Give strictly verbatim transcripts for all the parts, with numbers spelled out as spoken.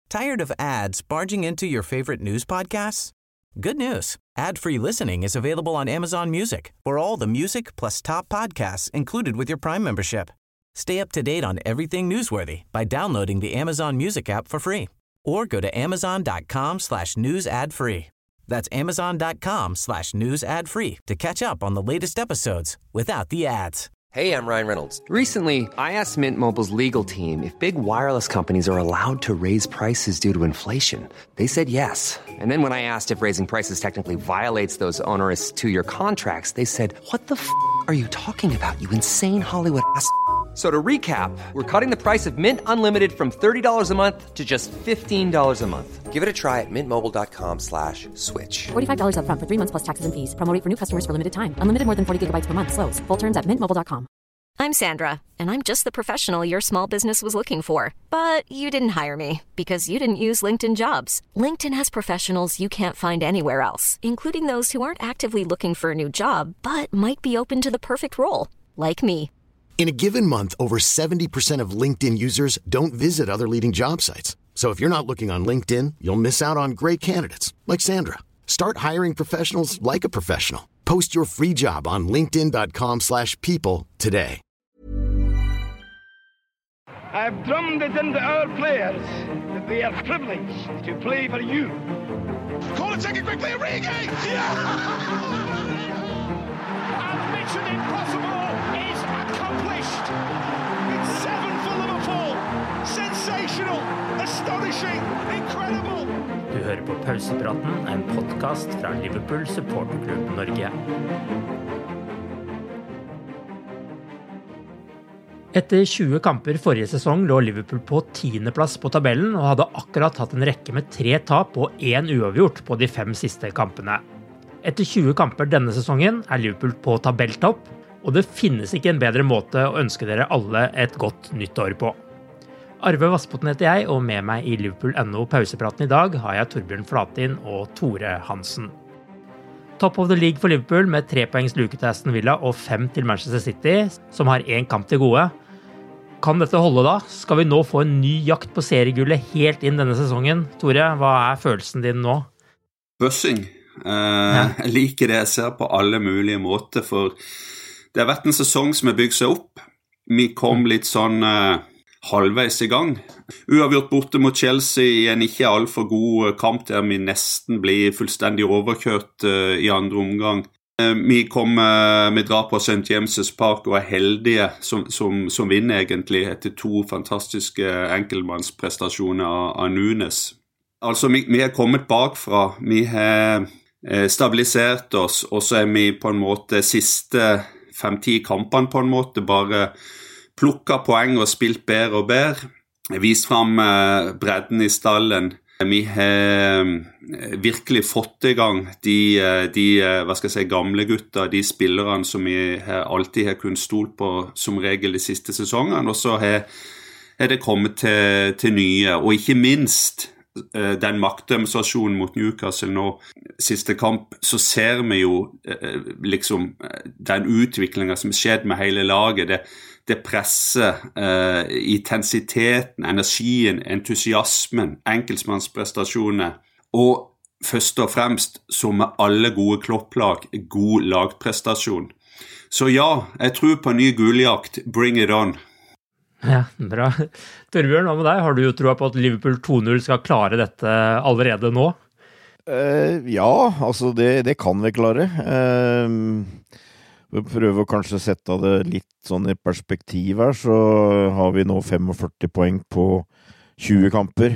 Tired of ads barging into your favorite news podcasts? Good news. Ad-free listening is available on Amazon Music for all the music plus top podcasts included with your Prime membership. Stay up to date on everything newsworthy by downloading the Amazon Music app for free or go to amazon.com slash news ad free. That's amazon.com slash news ad free to catch up on the latest episodes without the ads. Hey, I'm Ryan Reynolds. Recently, I asked Mint Mobile's legal team if big wireless companies are allowed to raise prices due to inflation. They said yes. And then when I asked if raising prices technically violates those onerous two-year contracts, they said, what the f*** are you talking about, you insane Hollywood ass f- So to recap, we're cutting the price of Mint Unlimited from thirty dollars a month to just fifteen dollars a month. Give it a try at mintmobile.com slash switch. forty-five dollars up front for three months plus taxes and fees. Promo rate for new customers for limited time. Unlimited more than forty gigabytes per month. Slows full terms at mint mobile dot com. I'm Sandra, and I'm just the professional your small business was looking for. But you didn't hire me because you didn't use LinkedIn Jobs. LinkedIn has professionals you can't find anywhere else, including those who aren't actively looking for a new job, but might be open to the perfect role, like me. In a given month, over seventy percent of LinkedIn users don't visit other leading job sites. So if you're not looking on LinkedIn, you'll miss out on great candidates like Sandra. Start hiring professionals like a professional. Post your free job on linkedin.com slash people today. I've drummed it into our players that they are privileged to play for you. Call it, take it quickly, Origi! Yeah! And Mission Impossible is accomplished. It's seven for Liverpool. Sensational, astonishing, incredible. Du hører på Pausepraten, en podcast fra Liverpool Supporterklubb Norge. Etter tjue kamper forrige sesong lå Liverpool på tiende plass på tabellen og hadde akkurat hatt en rekke med tre tap og én uavgjort på de fem siste kampene. Etter tjue kamper denne sesongen er Liverpool på tabelltopp, og det finnes ikke en bedre måte å ønske dere alle et godt nytt år på. Arve Vassbotten heter jeg, og med meg i Liverpool punkt no pausepraten i dag har jeg Torbjørn Flatin og Tore Hansen. Top of the league for Liverpool med tre poengs luke til Aston Villa og fem til Manchester City, som har én kamp til gode. Kan dette holde da? Skal vi nå få en ny jakt på seriegullet helt inn denne sesongen? Tore, hva er følelsen din nå? Bussing. Uh, jeg liker det jeg ser på alle mulige måter, for det har vært en sesong som er bygd seg opp. Vi kom litt sånn uh, halvveis i gang. Uavgjort borte mot Chelsea i en ikke alt for god kamp der vi nesten blir fullstendig overkjørt uh, i andre omgang. Uh, vi kom, uh, vi drar på Saint James' Park og er heldige som, som, som vinner egentlig etter to fantastiske enkeltmannsprestasjoner av, av Nunes. Altså, vi, vi er kommet bakfra, vi har uh, stabilisert oss, og så er vi på en måte siste fem-ti kampene på en måte bare plukket poeng og spilt bedre og bedre. Vist frem uh, bredden i stallen. Vi har uh, virkelig fått i gang de, uh, de uh, hva skal jeg si, gamle gutter, de spillerne som vi har, alltid har kunnet stole på som regel de siste sesongene, og så har, har det kommet til, til nye, og ikke minst uh, den maktdemonstrasjonen mot Newcastle nå, siste kamp, så ser vi jo uh, liksom uh, den utviklingen som skjedde med hele laget, det det presser, uh, intensiteten, energien, entusiasmen, enkeltmannsprestasjoner, og først og fremst, som med alle gode klopplag, god lagprestasjon. Så ja, jeg tror på ny guljakt, bring it on. Ja, bra. Torbjørn, hva med deg? Har du jo troa på at Liverpool to null skal klare dette allerede nå? Uh, ja, altså det, det kan vi klare. Uh, Vi prøver å kanskje sette det litt sånn i perspektiv her, så har vi nå førtifem poeng på tjue kamper.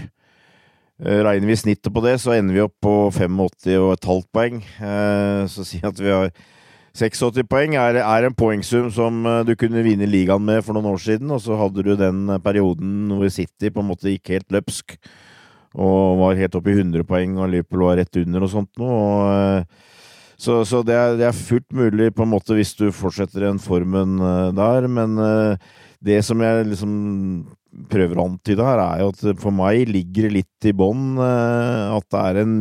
Regner vi snittet på det, så ender vi opp på åttifem og et halvt poeng. Så si at vi har åttiseks poeng er, er en poengsum som du kunne vinne ligaen med for noen år siden, og så hadde du den perioden hvor City på en måte gikk helt løpsk, og var helt opp i hundre poeng, og Liverpool var rett under og sånt nå, og Så, så det, er, det er fullt mulig på en måte hvis du fortsetter den formen uh, der, men uh, det som jeg liksom prøver å antyde her er jo at for meg ligger det litt i bånd uh, at det er en,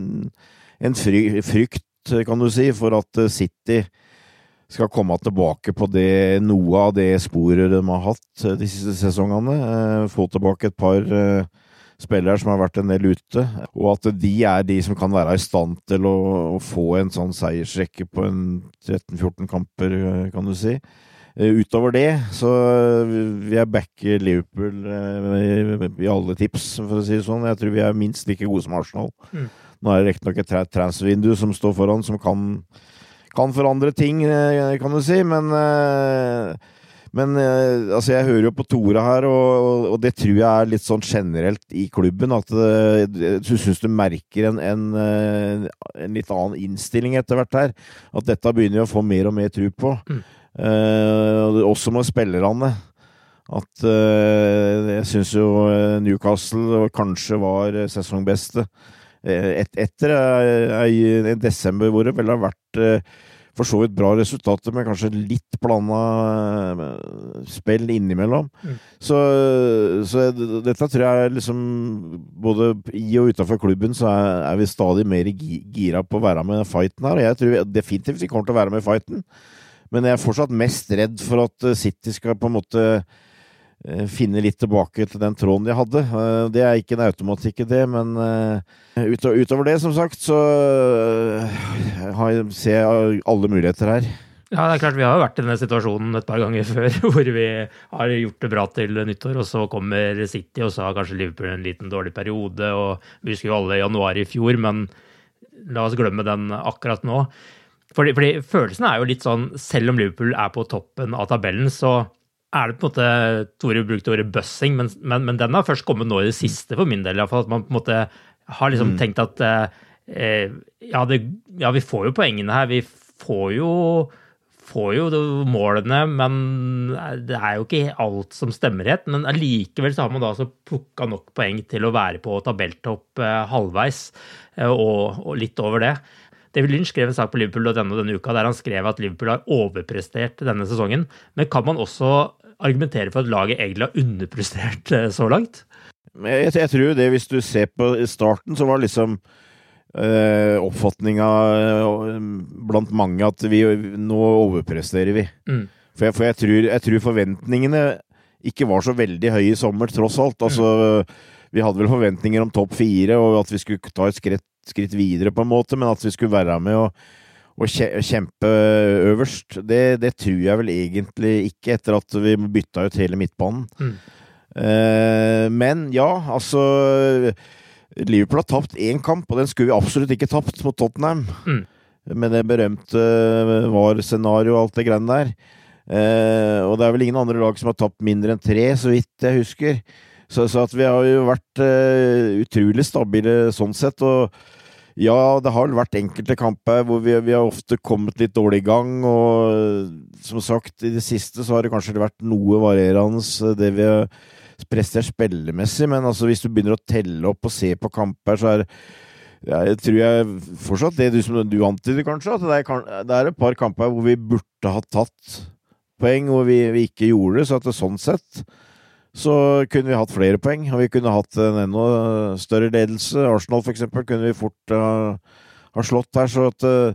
en fry, frykt, kan du si, for at City skal komme tilbake på det, noe av det sporet de har hatt de siste sesongene, uh, få tilbake et par uh, spillere som har vært en del ute, og at de er de som kan være i stand til å, å få en sånn seiersrekke på en tretten fjorten kamper, kan du si. Utover det, så vil jeg backe Liverpool i alle tips, for å si det sånn. Jeg tror vi er minst like gode som Arsenal. Mm. Nå er det rett nok et transfervindu som står foran, som kan, kan forandre ting, kan du si, men... Men altså, jeg hører jo på Tore her, og, og det tror jeg er litt sånn generelt i klubben, at du synes du merker en, en, en litt annen innstilling etter hvert her, at dette begynner å få mer og mer tro på. Mm. Uh, også med spillerne. At uh, jeg synes jo Newcastle kanskje var sesongbeste. Et, etter uh, en desember hvor det vel har vært... Uh, for så vidt bra resultater, men kanskje litt blandet spill innimellom. Mm. Så, så dette tror jeg liksom, både i og utenfor klubben, så er, er vi stadig mer gira på å være med i fighten her, og jeg tror definitivt vi kommer til å være med i fighten, men jeg er fortsatt mest redd for at City skal på en måte finne litt tilbake til den tråden de hadde. Det er ikke en automatikk i det, men utover det, som sagt, så ser jeg alle muligheter her. Ja, det er klart, vi har jo vært i denne situasjonen et par ganger før, hvor vi har gjort det bra til nyttår, og så kommer City, og så har kanskje Liverpool en liten dårlig periode, og vi husker jo alle januar i fjor, men la oss glemme den akkurat nå. Fordi, fordi følelsen er jo litt sånn, selv om Liverpool er på toppen av tabellen, så er det på en måte, Tore brukte ordet bussing, men, men, men den har først kommet nå i det siste for min del, i hvert fall, at man på en måte har liksom mm. tenkt at eh, ja, det, ja, vi får jo poengene her, vi får jo, får jo målene, men det er jo ikke alt som stemmer helt, men allikevel så har man da så plukket nok poeng til å være på tabelltopp eh, halvveis, eh, og, og litt over det. David Lynch skrev en sak på Liverpool denne, denne uka, der han skrev at Liverpool har overprestert denne sesongen, men kan man også argumentere for at laget egentlig har underprestert så langt? Jeg, jeg tror det, hvis du ser på starten, så var liksom øh, oppfatningen blant mange at vi, nå overpresterer vi. Mm. For, jeg, for jeg, tror, jeg tror forventningene ikke var så veldig høye i sommer, tross alt. Altså, mm. vi hadde vel forventninger om topp fire, og at vi skulle ta et skritt, skritt videre på en måte, men at vi skulle være med og å kjempe øverst, det, det tror jeg vel egentlig ikke etter at vi bytta ut hele midtbanen. Mm. Eh, men ja, altså Liverpool har tapt en kamp, og den skulle vi absolutt ikke tapt mot Tottenham. Mm. Med det berømte var-scenario og alt det greiene der. Eh, og det er vel ingen andre lag som har tapt mindre enn tre, så vidt jeg husker. Så, så at vi har jo vært uh, utrolig stabile sånn sett, og ja, det har vært enkelte kamper hvor vi, vi har ofte kommet litt dårlig i gang, og som sagt, i det siste så har det kanskje vært noe varierende det vi har prestert spillemessig, men altså hvis du begynner å telle opp og se på kamper, så er ja, jeg tror jeg fortsatt det du, som du antyder kanskje, at det er, det er et par kamper hvor vi burde ha tatt poeng, hvor vi, vi ikke gjorde det, så at det sånn sett så kunne vi hatt flere poeng, og vi kunne hatt en enda større ledelse. Arsenal for eksempel kunne vi fort uh, ha slått her, så at uh,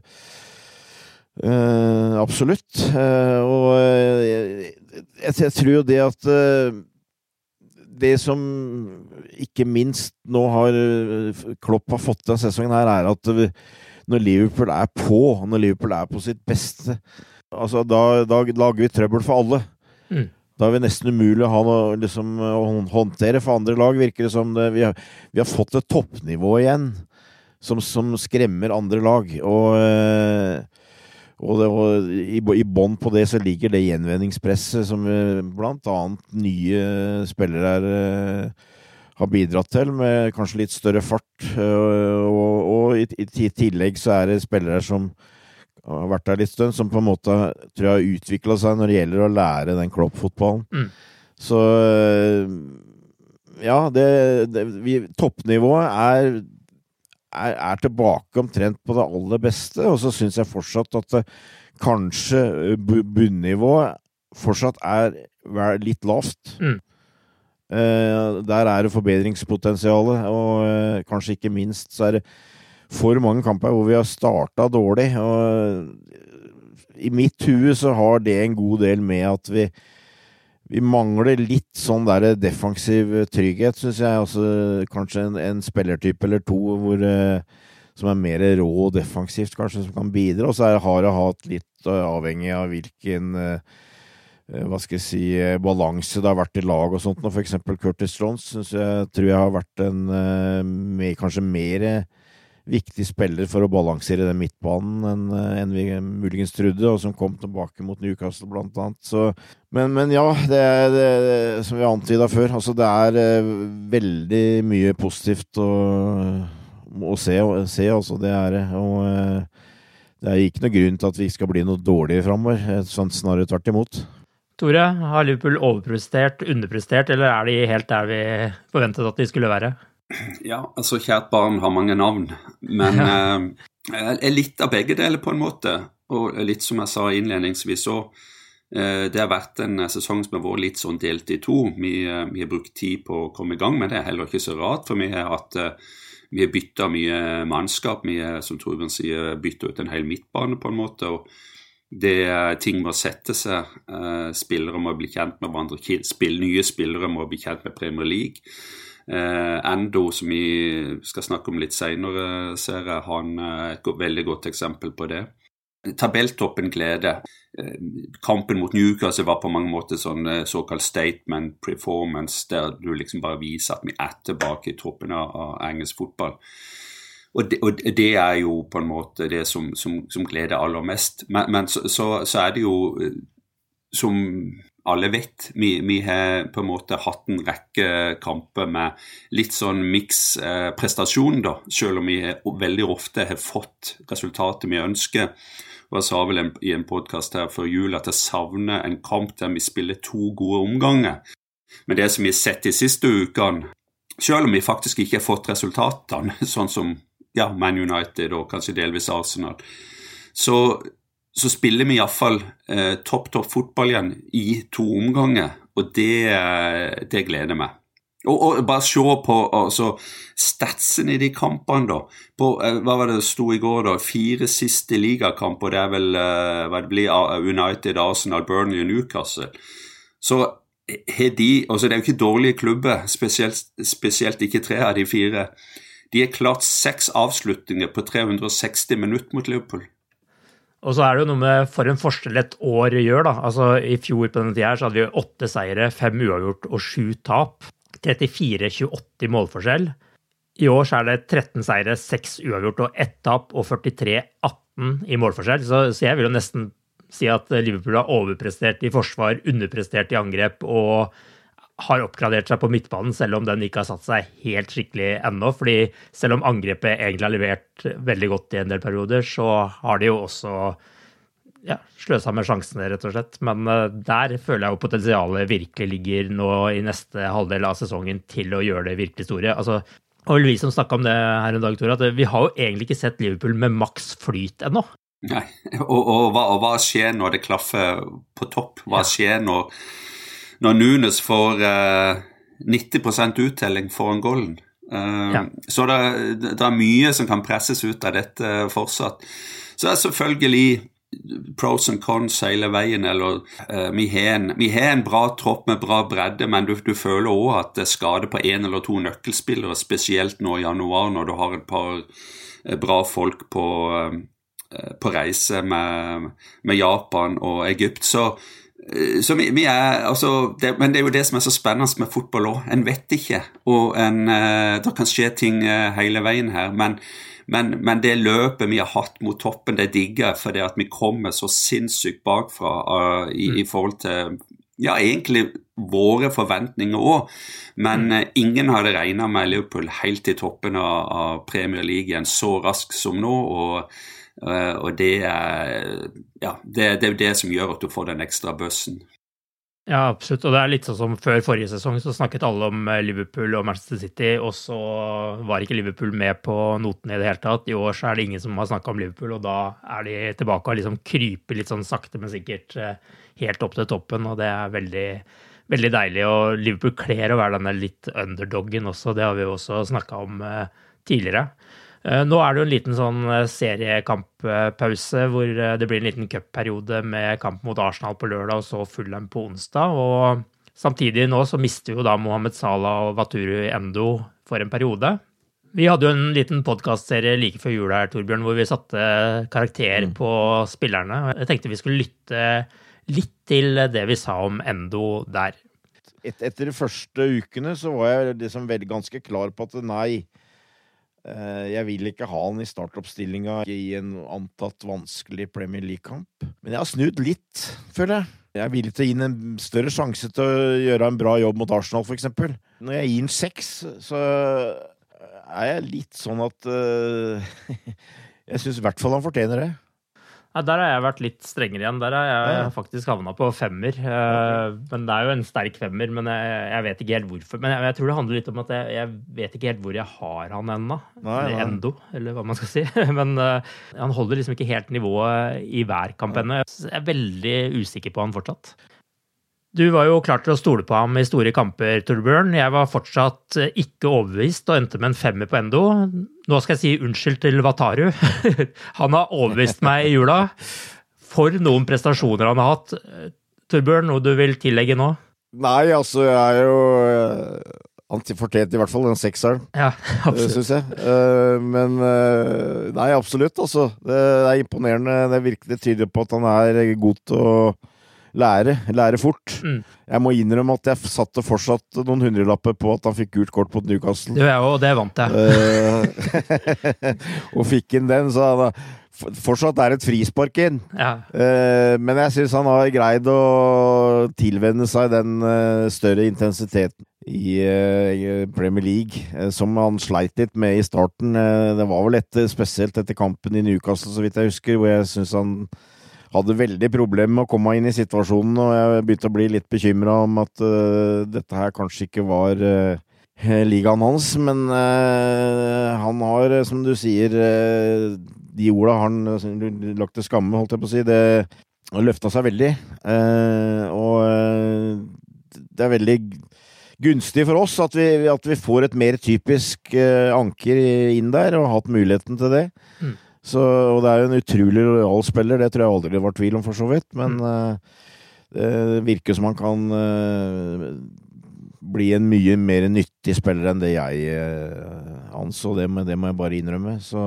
uh, absolutt. Uh, og uh, jeg, jeg tror jo det at uh, det som ikke minst nå har Klopp har fått den sesongen her, er at uh, når Liverpool er på, når Liverpool er på sitt beste, altså da, da lager vi trøbbel for alle. Mm. Da er vi nesten umulig å ha noe liksom, å håndtere for andre lag, virker det som det. Vi har, vi har fått et toppnivå igjen som, som skremmer andre lag, og, og, det, og i, i bånd på det så ligger det gjenvendingspresset som blant annet nye spillere er, har bidratt til, med kanskje litt større fart, og, og, og i, i tillegg så er det spillere som har vært der litt stund, som på en måte tror jeg har utviklet seg når det gjelder å lære den Klopp-fotballen. Mm. Så ja, det, det, vi, toppnivået er, er, er tilbake omtrent på det aller beste, og så synes jeg fortsatt at det, kanskje bunnivået fortsatt er litt lavt. Mm. Eh, der er det forbedringspotensialet, og eh, kanskje ikke minst så er det for mange kamper hvor vi har startet dårlig, og i mitt hue så har det en god del med at vi vi mangler litt sånn der defensiv trygghet, synes jeg. Altså, kanskje en, en spillertype eller to hvor, som er mer rå defensivt, kanskje, som kan bidra. Og så er, har jeg hatt litt avhengig av hvilken hva skal jeg si, balanse det har vært i lag og sånt. For eksempel Curtis Jones synes jeg, tror jeg har vært en med, kanskje mer viktig spiller for å balansere den midtbanen enn, enn vi muligens trodde, og som kom tilbake mot Newcastle blant annet. Så, men, men ja, det er det, som vi har antydet før, altså det er uh, veldig mye positivt å, å se, se, altså det er det. Og uh, det er ikke noe grunn til at vi skal bli noe dårligere fremover, sånn snarere tvert imot. Tore, har Liverpool overprestert, underprestert, eller er de helt der vi forventet at de skulle være? Ja, altså kjært barn har mange navn, men eh, er litt av begge deler på en måte, og litt som jeg sa innledningsvis så, eh, det har vært en sesong som har vært litt sånn delt i to. Vi, eh, vi har brukt tid på å komme i gang, men det er heller ikke så rart, for vi har hatt, eh, vi har byttet mye mannskap, vi har, som Torbjørn sier, byttet ut en hel midtbane på en måte, og det er ting må sette seg, eh, spillere må bli kjent med hverandre, spill, nye spillere må bli kjent med Premier League. Uh, Endo, som vi skal snakke om litt senere, ser jeg, han er et veldig godt eksempel på det. Tabelltoppen glede. Uh, kampen mot Newcastle var på mange måter sånn uh, såkalt statement performance, der du liksom bare viser at vi er tilbake i toppen av, av engelsk fotball. Og det, og det er jo på en måte det som, som, som gleder aller mest. Men, men så, så, så er det jo uh, som alle vet, vi, vi har på en måte hatt en rekke kamper med litt sånn mix eh, prestasjon da, selv om vi veldig ofte har fått resultatet vi ønsker. Og jeg sa vel en, i en podcast her før jul at jeg savner en kamp der vi spiller to gode omganger. Men det som vi har sett de siste ukene, selv om vi faktisk ikke har fått resultatene, sånn som ja, Man United og kanskje delvis Arsenal, så så spiller vi i hvert fall eh, topp, topp fotball igjen i to omganger, og det, det gleder meg. Og, og bare se på altså, statsen i de kampene da, på, eh, hva var det det sto i går da, fire siste ligakamper, og det er vel, eh, hva det blir, United, Arsenal, Burnley og Newcastle. Så er de, altså det er jo ikke dårlige klubber, spesielt, spesielt ikke tre av de fire, de har klart seks avslutninger på tre hundre og seksti minutter mot Liverpool. Og så er det jo noe med for en forskjell et år gjør da. Altså i fjor på denne tiden her så hadde vi åtte seire, fem uavgjort og sju tap. trettifire tjueåtte i målforskjell. I år så er det tretten seire, seks uavgjort og ett tap og førtitre atten i målforskjell. Så, så jeg vil jo nesten si at Liverpool har overprestert i forsvar, underprestert i angrep og har oppgradert seg på midtbanen, selv om den ikke har satt seg helt skikkelig ennå, fordi selv om angrepet egentlig har levert veldig godt i en del perioder, så har de jo også ja, sløsa med sjansene, rett og slett. Men uh, der føler jeg jo potensialet virkelig ligger nå i neste halvdel av sesongen til å gjøre det virkelig store. Altså, og vi som snakket om det her en dag, Tore, at vi har jo egentlig ikke sett Liverpool med maks flyt ennå. Nei, og, og, hva, og hva skjer når det klaffer på topp? Hva skjer når når Nunes får uh, nitti prosent uttelling foran goalen. Uh, ja. Så det, det er mye som kan presses ut av dette fortsatt. Så er selvfølgelig pros and cons hele veien, eller uh, vi, har en, vi har en bra tropp med bra bredde, men du, du føler også at det skader på en eller to nøkkelspillere, spesielt nå i januar, når du har et par uh, bra folk på, uh, på reise med, med Japan og Egypt, så Så vi, vi er, altså, det, men det er jo det som er så spennende med fotball også. En vet ikke, og en, uh, det kan skje ting uh, hele veien her, men, men, men det løpet vi har hatt mot toppen, det digger, fordi at vi kommer så sinnssykt bakfra uh, i, mm. i forhold til, ja, egentlig våre forventninger også, men uh, ingen hadde regnet med Liverpool helt i toppen av, av Premier League så rask som nå, og Uh, og det er, ja, det, det er det som gjør at du får den ekstra bøssen. Ja, absolutt, og det er litt sånn som før forrige sesong så snakket alle om Liverpool og Manchester City, og så var ikke Liverpool med på noten i det hele tatt. I år så er det ingen som har snakket om Liverpool, og da er de tilbake og liksom kryper litt sånn sakte, men sikkert helt opp til toppen, og det er veldig, veldig deilig, og Liverpool kler å være denne litt underdoggen også, det har vi jo også snakket om tidligere. Nå er det jo en liten sånn seriekamppause hvor det blir en liten cupperiode med kamp mot Arsenal på lørdag og så Fulham på onsdag, og Samtidig nå så mister jo da Mohamed Salah og Wataru Endo for en periode. Vi hadde jo en liten podcastserie like før jul her, Torbjørn, hvor vi satte karakter på spillerne. Jeg tenkte vi skulle lytte litt til det vi sa om Endo der. Et, etter de første ukene så var jeg liksom veldig ganske klar på at nei, jeg vil ikke ha han i startoppstillinga i en antatt vanskelig Premier League-kamp. Men jeg har snudd litt, føler jeg. Jeg er villig til å gi en større sjanse til å gjøre en bra jobb mot Arsenal, for eksempel. Når jeg gir en seks, så er jeg litt sånn at uh, jeg synes i hvert fall han fortjener det. Ja, der har jeg vært litt strengere igjen. Der har jeg ja. faktisk havnet på femmer. Uh, men det er jo en sterk femmer, men jeg, jeg vet ikke helt hvorfor. Men jeg, jeg tror det handler litt om at jeg, jeg vet ikke helt hvor jeg har han ennå. Eller Endo, eller hva man skal si. Men uh, han holder liksom ikke helt nivået i hver kamp ennå. Jeg er veldig usikker på han fortsatt. Du var jo klar til å stole på ham i store kamper, Torbjørn. Jeg var fortsatt ikke overbevist og endte med en femmer på Endo. Nå skal jeg si unnskyld til Wataru. Han har overbevist meg i jula. For noen prestasjoner han har hatt. Torbjørn, noe du vil tillegge nå? Nei, altså, jeg er jo... Han fortjente i hvert fall den sekseren. Ja, absolutt. Synes jeg. Men nei, absolutt, altså. Det er imponerende. Det virkelig tyder på at han er god til å lære, lære fort. Mm. Jeg må innrømme at jeg satte fortsatt noen hundrelapper på at han fikk gult kort mot Newcastle. Det var jeg også, det vant jeg. Og fikk inn den, så han fortsatt er et frispark inn. Ja. Men jeg synes han har greid å tilvenne seg den større intensiteten i Premier League, som han sleit litt med i starten. Det var vel etter, spesielt etter kampen i Newcastle, så vidt jeg husker, hvor jeg synes han hadde veldig problemer med å komme inn i situasjonen, og jeg begynte å bli litt bekymret om at uh, dette her kanskje ikke var uh, ligaen hans, men uh, han har, som du sier, uh, de orda han uh, lagt til skamme, holdt jeg på å si, det løftet seg veldig, uh, og uh, det er veldig gunstig for oss at vi, at vi får et mer typisk uh, anker inn der, og har hatt muligheten til det. Mm. Så, og det er jo en utrolig lojal spiller, det tror jeg aldri det var tvil om for så vidt, men mm. uh, det virker som han kan uh, bli en mye mer nyttig spiller enn det jeg uh, anså, det, det må jeg bare innrømme. Så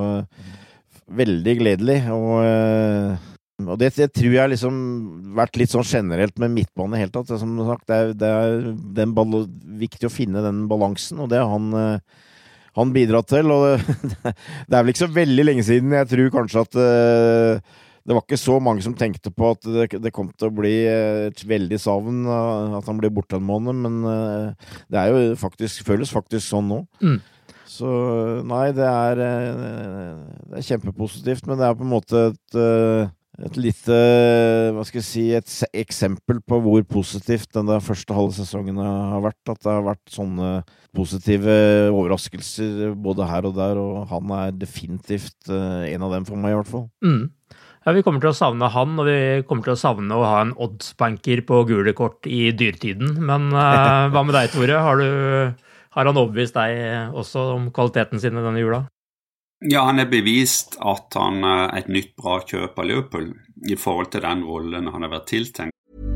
veldig gledelig, og, uh, og det, det tror jeg liksom vært litt sånn generelt med midtbane helt tatt. Som sagt, det er, det er den ball, viktig å finne den balansen, og det har han uh, han bidrar til, og det, det er vel ikke så veldig lenge siden. Jeg tror kanskje at uh, det var ikke så mange som tenkte på at det, det kom til å bli et veldig savn, uh, at han ble borte en måned, men uh, det er jo faktisk, føles faktisk sånn nå. Mm. Så nei, det er, uh, det er kjempepositivt, men det er på en måte et, uh, et lite, hva skal jeg si, et eksempel på hvor positivt den der første halve sesongen har vært, at det har vært sånne positive overraskelser både her og der, og han er definitivt uh, en av dem for meg i hvert fall. Mm. Ja, vi kommer til å savne han, og vi kommer til å savne å ha en oddsbanker på gule kort i dyrtiden, men uh, hva med deg, Tore? Har, du, har han overbevist deg også om kvaliteten sin i denne jula? Ja, han er bevist at han er et nytt bra kjøp av Liverpool i forhold til den rollen han har vært tiltenkt.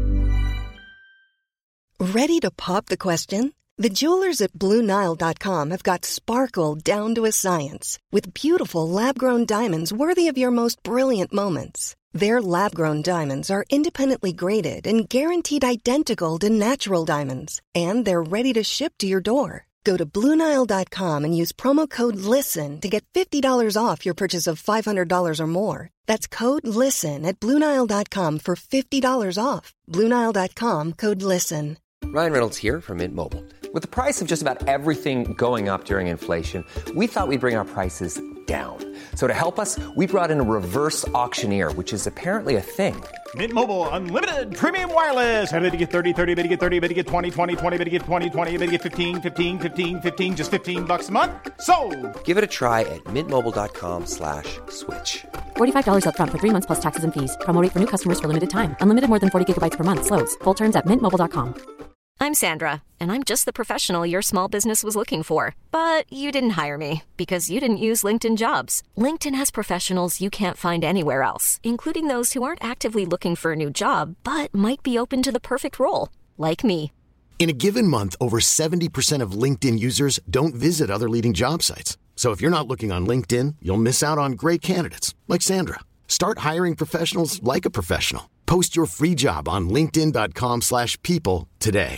Ready to pop the question? The jewelers at Blue Nile dot com have got sparkle down to a science with beautiful lab-grown diamonds worthy of your most brilliant moments. Their lab-grown diamonds are independently graded and guaranteed identical to natural diamonds, and they're ready to ship to your door. Go to Blue Nile dot com and use promo code LISTEN to get fifty dollars off your purchase of five hundred dollars or more. That's code LISTEN at Blue Nile dot com for fifty dollars off. Blue Nile dot com, code LISTEN. Ryan Reynolds here from Mint Mobile. With the price of just about everything going up during inflation, we thought we'd bring our prices down. So to help us, we brought in a reverse auctioneer, which is apparently a thing. Mint Mobile Unlimited Premium Wireless. How to get thirty, thirty, how to get thirty, how to get twenty, twenty, twenty, how to get twenty, twenty, how to get fifteen, fifteen, fifteen, fifteen, just fifteen bucks a month? Sold! Give it a try at mintmobile.com slash switch. forty-five dollars up front for three months plus taxes and fees. Promo rate for new customers for limited time. Unlimited more than forty gigabytes per month. Slows full terms at mint mobile dot com. I'm Sandra, and I'm just the professional your small business was looking for. But you didn't hire me because you didn't use LinkedIn Jobs. LinkedIn has professionals you can't find anywhere else, including those who aren't actively looking for a new job, but might be open to the perfect role, like me. In a given month, over seventy percent of LinkedIn users don't visit other leading job sites. So if you're not looking on LinkedIn, you'll miss out on great candidates like Sandra. Start hiring professionals like a professional. Post your free job on linkedin.com slash people today.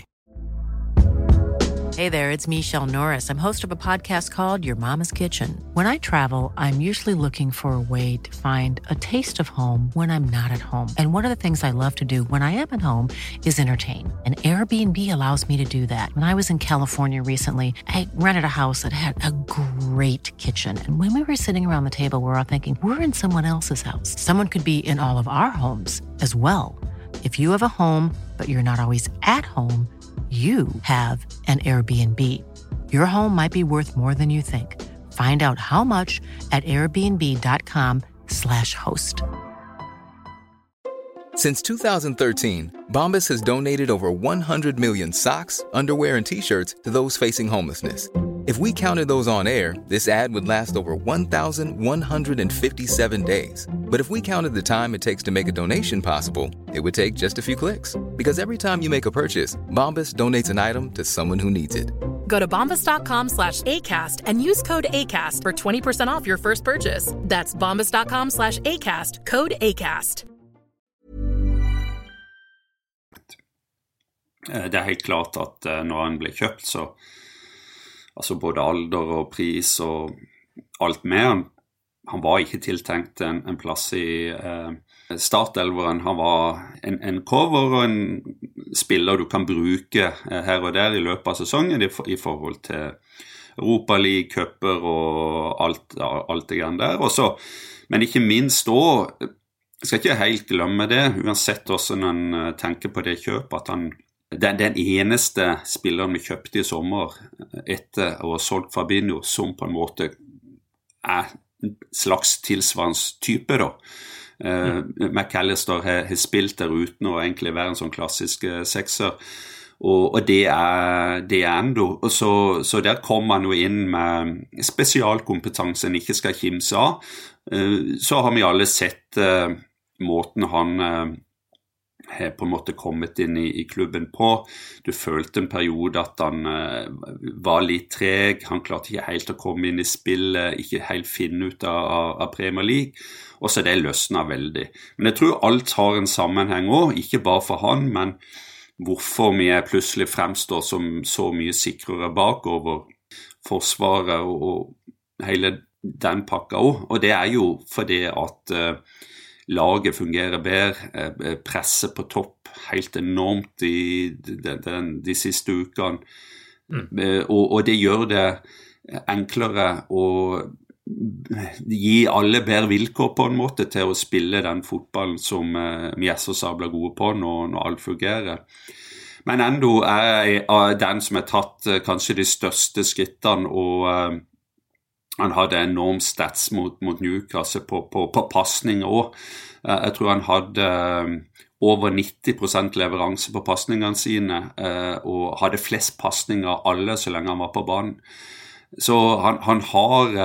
Hey there, it's Michelle Norris. I'm host of a podcast called Your Mama's Kitchen. When I travel, I'm usually looking for a way to find a taste of home when I'm not at home. And one of the things I love to do when I am at home is entertain. And Airbnb allows me to do that. When I was in California recently, I rented a house that had a great kitchen. And when we were sitting around the table, we were all thinking, we're in someone else's house. Someone could be in all of our homes as well. If you have a home, but you're not always at home, you have an Airbnb. Your home might be worth more than you think. Find out how much at airbnb.com slash host. Since two thousand thirteen, Bombas has donated over one hundred million socks, underwear, and T-shirts to those facing homelessness. If we counted those on air, this ad would last over one thousand one hundred fifty-seven days. But if we counted the time it takes to make a donation possible, it would take just a few clicks. Because every time you make a purchase, Bombas donates an item to someone who needs it. Go to bombas.com slash ACAST and use code ACAST for twenty percent off your first purchase. That's bombas.com slash ACAST, code ACAST. Det er helt klart at når han ble kjøpt, så altså både alder og pris og alt med han, han var ikke tiltenkt en, en plass i eh, startelveren. Han var en, en cover og en spiller du kan bruke eh, her og der i løpet av sesongen i, for, i forhold til Europa League, cuper og alt, alt det grann der. Også, men ikke minst da, jeg skal ikke helt glemme det, uansett hvordan han tenker på det kjøpet, at han Den, den eneste spilleren vi kjøpte i sommer etter å ha solgt Fabinho, som på en måte er en slags tilsvarende type da. Uh, mm. McAllister har, har spilt der uten å egentlig være en sånn klassisk uh, sekser, og, og det er det er enda, og så, så der kommer han jo inn med spesialkompetanse en ikke skal kimse av. Uh, så har vi alle sett uh, måten han uh, har på en måte kommet inn i, i klubben på. Du følte en periode at han uh, var litt treg, han klarte ikke helt å komme inn i spillet, ikke helt finne ut av, av Premier League, og så det løsnet veldig. Men jeg tror alt har en sammenheng også, ikke bare for han, men hvorfor vi plutselig fremstår som så mye sikrere bakover forsvaret og, og hele den pakka også, og det er jo fordi at uh, laget fungerer bedre, presset på topp helt enormt i de, de, de siste ukene, mm. og, og det gjør det enklere å gi alle bedre vilkår på en måte til å spille den fotballen som vi er så sabla gode på når, når alt fungerer. Men enda er den som har tatt kanskje de største skrittene, og han hadde enorm stats mot, mot Newcastle på, på, på passninger også. Jeg tror han hadde over nitti prosent leveranse på passningene sine, og hadde flest passninger av alle så lenge han var på banen. Så han, han har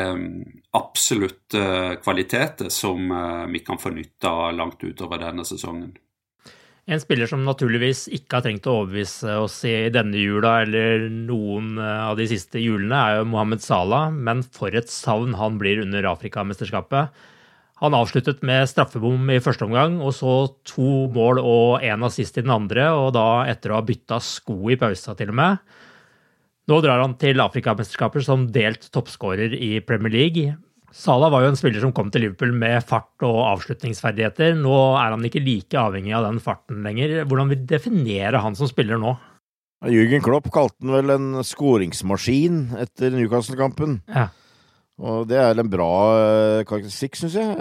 absolutt kvaliteter som vi kan få nytte av langt utover denne sesongen. En spiller som naturligvis ikke har trengt å overbevise oss i denne jula eller noen av de siste julene er jo Mohamed Salah, men for et savn han blir under Afrikamesterskapet. Han avsluttet med straffebom i første omgang, og så to mål og en assist i den andre, og da etter å ha byttet sko i pausa til og med. Nå drar han til Afrikamesterskapet som delt toppskårer i Premier League. Salah var jo en spiller som kom til Liverpool med fart og avslutningsferdigheter. Nå er han ikke like avhengig av den farten lenger. Hvordan vil definere han som spiller nå? Jürgen Klopp kalte han vel en skåringsmaskin etter Newcastle-kampen. Ja. Og det er en bra karakteristikk, synes jeg.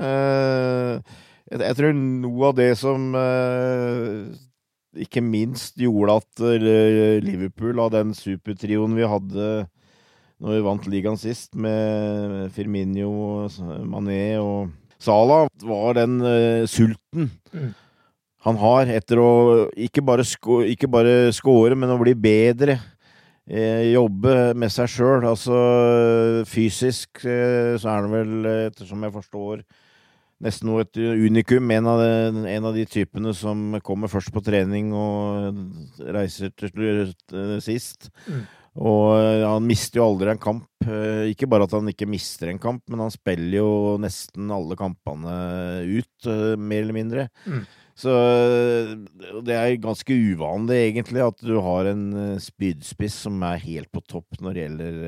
Jeg, jeg tror noe av det som ikke minst gjorde at Liverpool av den supertrioen vi hadde når vi vant ligaen sist med Firmino, Mané og Salah, var den uh, sulten mm. han har etter å ikke bare, sko- ikke bare score, men å bli bedre, eh, jobbe med seg selv. Altså fysisk eh, så er han vel, ettersom jeg forstår, nesten noe et unikum, en av, de, en av de typene som kommer først på trening og reiser til sist. Mm. Og han mister jo aldri en kamp. Ikke bare at han ikke mister en kamp, men han spiller jo nesten alle kampene ut, mer eller mindre. Mm. Så det er ganske uvanlig egentlig at du har en spydspiss som er helt på topp når det gjelder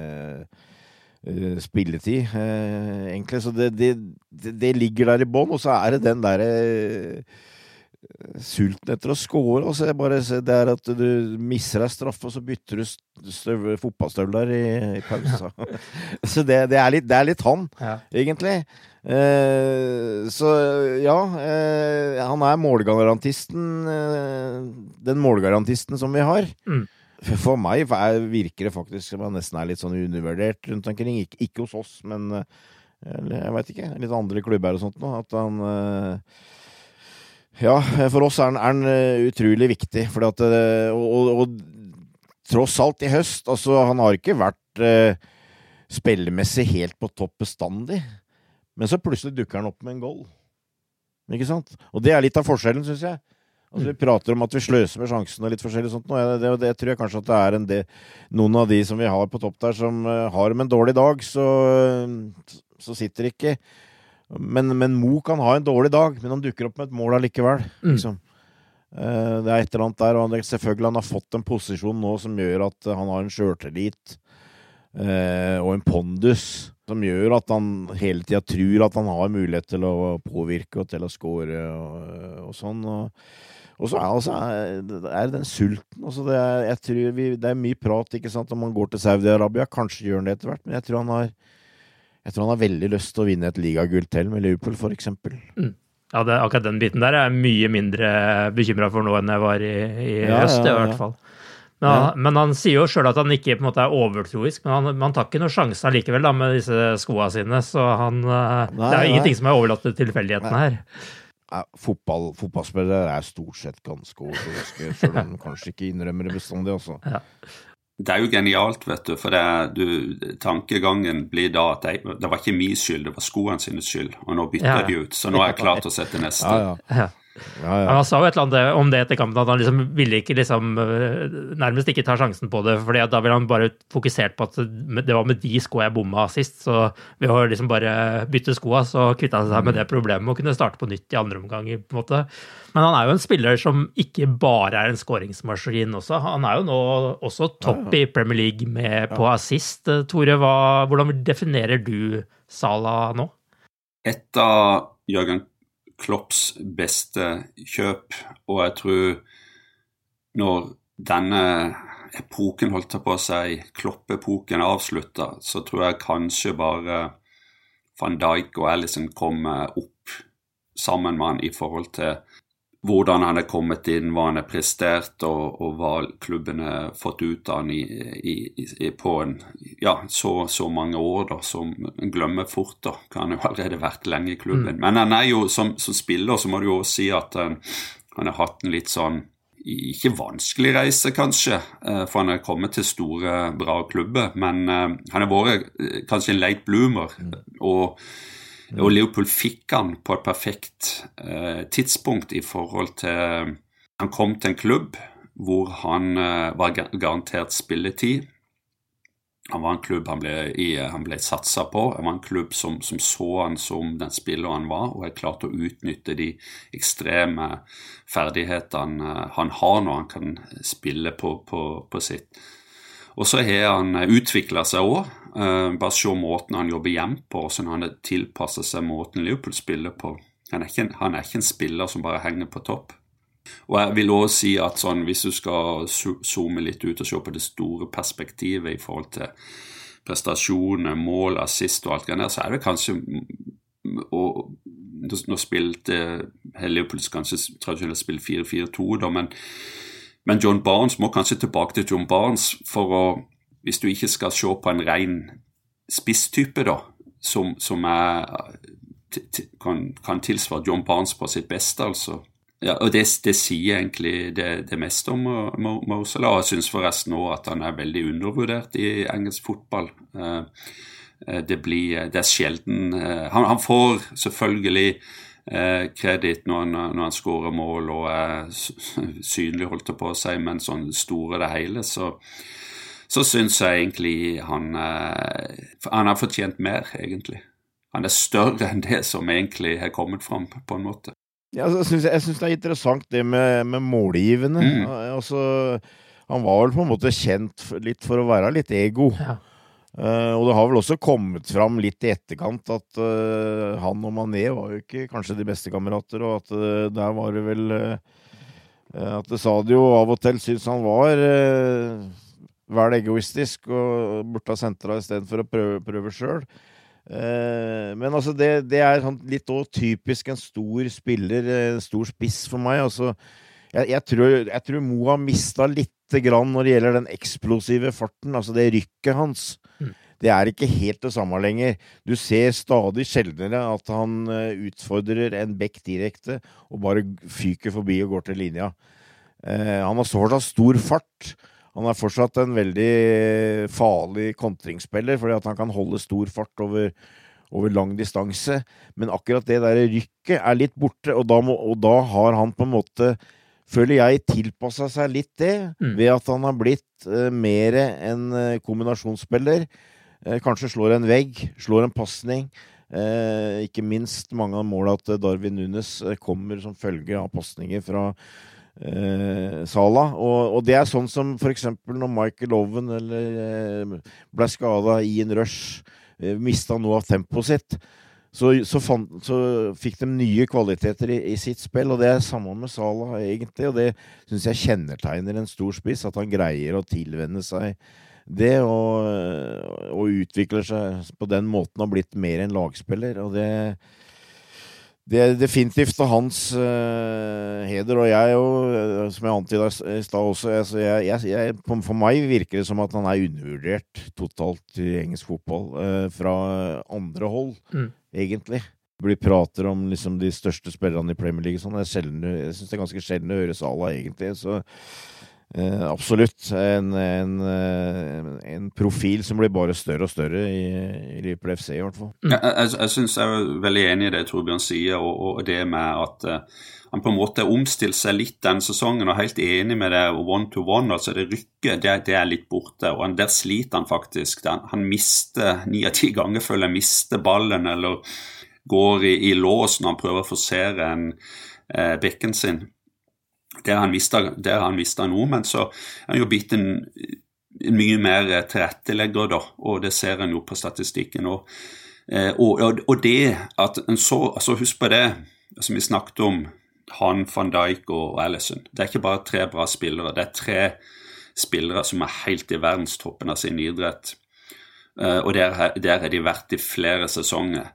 eh, spilletid, eh, egentlig. Så det, det, det ligger der i bånd, og så er det den der eh, sulten etter å score, og så er det bare det er at du misser deg straff, og så bytter du støv, fotballstøvler i, i pausa. Så det, det, er litt, det er litt han, ja. Egentlig. Eh, så ja, eh, han er målgarantisten, eh, den målgarantisten som vi har. Mm. For meg virker det faktisk som han nesten er litt sånn undervurdert rundt omkring. Ik- ikke hos oss, men jeg vet ikke, litt andre klubber og sånt nå, at han eh, ja, for oss er den, er den utrolig viktig, fordi at, og, og, og tross alt i høst, altså han har ikke vært eh, spillemessig helt på topp bestandig, men så plutselig dukker han opp med en goal, ikke sant? Og det er litt av forskjellen, synes jeg. Altså vi prater om at vi sløser med sjansen og litt forskjellig sånt nå, det, det, det tror jeg kanskje at det er en del, noen av de som vi har på topp der som uh, har med en dårlig dag, så, så sitter ikke. Men, men Mo kan ha en dårlig dag, men han dukker opp med et mål allikevel. Liksom. Mm. Uh, det er et eller annet der, og han, selvfølgelig han har fått en posisjon nå som gjør at uh, han har en selvtillit uh, og en pondus som gjør at han hele tiden tror at han har mulighet til å påvirke og til å score og, og sånn. Og, og så er, altså, er, er den sulten. Altså det, er, jeg tror vi, det er mye prat, ikke sant, om han går til Saudi-Arabia. Kanskje gjør han det etter hvert, men jeg tror han har Jeg tror han har veldig lyst til å vinne et ligagull til med Liverpool, for eksempel. Mm. Ja, det, akkurat den biten der er jeg mye mindre bekymret for nå enn jeg var i, i ja, høst, ja, ja. I hvert fall. Men han, ja. men han sier jo selv at han ikke på en måte er overtroisk, men han, man tar ikke noen sjanser likevel da, med disse skoene sine, så han, nei, det er jo ingenting som er overlatt til tilfeldighetene her. Ja, fotball, fotballspillere er stort sett ganske overtroiske, selv om de kanskje ikke innrømmer det bestandig også. Ja. Det er jo genialt, vet du, for det, du, tankegangen blir da at jeg, det var ikke min skyld, det var skoene sine skyld, og nå bytter ja. de ut, så nå er jeg klar til å sette neste. Ja, ja. Ja. Ja, ja. Han sa jo et eller annet om det etter kampen, at han liksom ville ikke liksom, nærmest ikke ta sjansen på det, fordi da ville han bare fokusert på at det var med de skoene jeg bomma sist, så ved å liksom bare bytte skoene, så kvittet han seg med det problemet og kunne starte på nytt i andre omgang, på en måte. Men han er jo en spiller som ikke bare er en skåringsmaskin også. Han er jo nå også topp i Premier League med på assist. Tore, hva, hvordan definerer du Salah nå? Et av Jørgen Klopps beste kjøp, og jeg tror når denne epoken holdt på å si, Klopp-epoken avsluttet, så tror jeg kanskje bare Van Dijk og Alisson kommer opp sammen med han i forhold til hvordan han er kommet inn, hva han er prestert, og, og hva klubben har fått ut av han i, i, i, på en, ja, så, så mange år, da, som en glemmer fort, da. Han har jo allerede vært lenge i klubben. Mm. Men han er jo, som, som spiller, så må du jo også si at uh, han har hatt en litt sånn, ikke vanskelig reise kanskje, uh, for han har kommet til store, bra klubber, men uh, han har vært uh, kanskje en late bloomer, mm. og Og Liverpool fikk han på et perfekt eh, tidspunkt i forhold til han kom til en klubb hvor han eh, var garantert spilletid. Han var en klubb han ble, i, han ble satset på. Han var en klubb som, som så han som den spiller han var, og er klart å utnytte de ekstreme ferdighetene han har når han kan spille på, på, på sitt. Og så har han utviklet seg også. Uh, bare se måten han jobber hjem på, og sånn han har tilpasset seg måten Liverpool spiller på. Han er, ikke en, han er ikke en spiller som bare henger på topp. Og jeg vil også si at sånn, hvis du skal zoome litt ut og se på det store perspektivet i forhold til prestasjoner, mål, assist og alt det der, så er det kanskje, og nå spilte Liverpool kanskje tradisjonelt spille fire fire to da, men Men John Barnes må kanskje tilbake til John Barnes for å, hvis du ikke skal se på en ren spisstype da, som, som er, t, t, kan, kan tilsvare John Barnes på sitt beste, altså. Ja, og det, det sier egentlig det, det meste om Mo, Mo Salah, og jeg synes forresten også at han er veldig undervurdert i engelsk fotball. Uh, det blir, det er sjelden. Han, han får selvfølgelig eh, kredit når, når han skårer mål og er synlig holdt på å si, men sånn store det hele, så, så synes jeg egentlig han, eh, han har fortjent mer, egentlig. Han er større enn det som egentlig har kommet fram på en måte. Ja, altså, jeg, synes, jeg synes det er interessant det med, med målgivende. Mm. Altså, han var vel på en måte kjent for, litt for å være litt ego. Ja. Uh, og det har vel også kommet fram litt i etterkant at uh, han og Mané var jo ikke kanskje de beste kamerater, og at uh, der var det vel uh, at det Sadio av og til synes han var uh, vel egoistisk og burde ha sendt deg i stedet for å prøve, prøve selv. Uh, men altså det, det er sånn litt også typisk en stor spiller, en stor spiss for meg. Altså, jeg, jeg, tror, jeg tror Mo har mistet litt grann når det gjelder den eksplosive farten, altså det rykket hans. Mm. Det er ikke helt det samme lenger. Du ser stadig sjeldnere at han utfordrer en bekk direkte og bare fyker forbi og går til linja. Uh, han har fortsatt stor fart. Han er fortsatt en veldig farlig kontringsspiller, fordi at han kan holde stor fart over, over lang distanse. Men akkurat det der rykket er litt borte, og da, må, og da har han på en måte, føler jeg, tilpasset seg litt det, mm. ved at han har blitt uh, mer en uh, kombinasjonsspiller. Uh, kanskje slår en vegg, slår en passning. Uh, ikke minst mange av målene at Darwin Núñez uh, kommer som følge av passninger fra Eh, Salah, og, og det er sånn som for eksempel når Michael Owen eller eh, ble skadet i en rush, eh, mistet noe av tempoet sitt, så, så, fant, så fikk de nye kvaliteter i, i sitt spill, og det er sammen med Salah egentlig, og det synes jeg kjennetegner en stor spiss, at han greier å tilvenne seg det, og, og utvikler seg på den måten og blitt mer en lagspiller, og det Det er definitivt hans uh, heder, og jeg, og, som jeg antydet i sted også, altså jeg, jeg, jeg, for meg virker det som at han er undervurdert totalt i engelsk fotball, uh, fra andre hold, mm. egentlig. Det blir prater om liksom, de største spillerne i Premier League, sånn. Det er sjelden, jeg synes det er ganske sjelden å høre Salah, egentlig, så uh, absolutt en, en, en profil som blir bare større og større i, i Liverpool F C i hvert fall. Mm. Jeg, jeg, jeg synes jeg er veldig enig i det Torbjørn sier, og, og det med at uh, han på en måte omstiller seg litt den sesongen, og helt enig med det one-to-one, altså det rykket, det, det er litt borte, og han, der sliter han faktisk. Han, han mister ni av ti ganger føler jeg mister ballen, eller går i, i lås når han prøver å forsere en uh, bekken sin. Der han mistet, der han mistet noe, men så er han jo blitt en, en mye mer tilrettelegger da, og det ser han jo på statistikken. Og, og, og det at en så, altså husk på det, som vi snakket om, han, Van Dijk og Alisson. Det er ikke bare tre bra spillere, det er tre spillere som er helt i verdenstoppen av sin idrett. Og der, der er de vært i flere sesonger.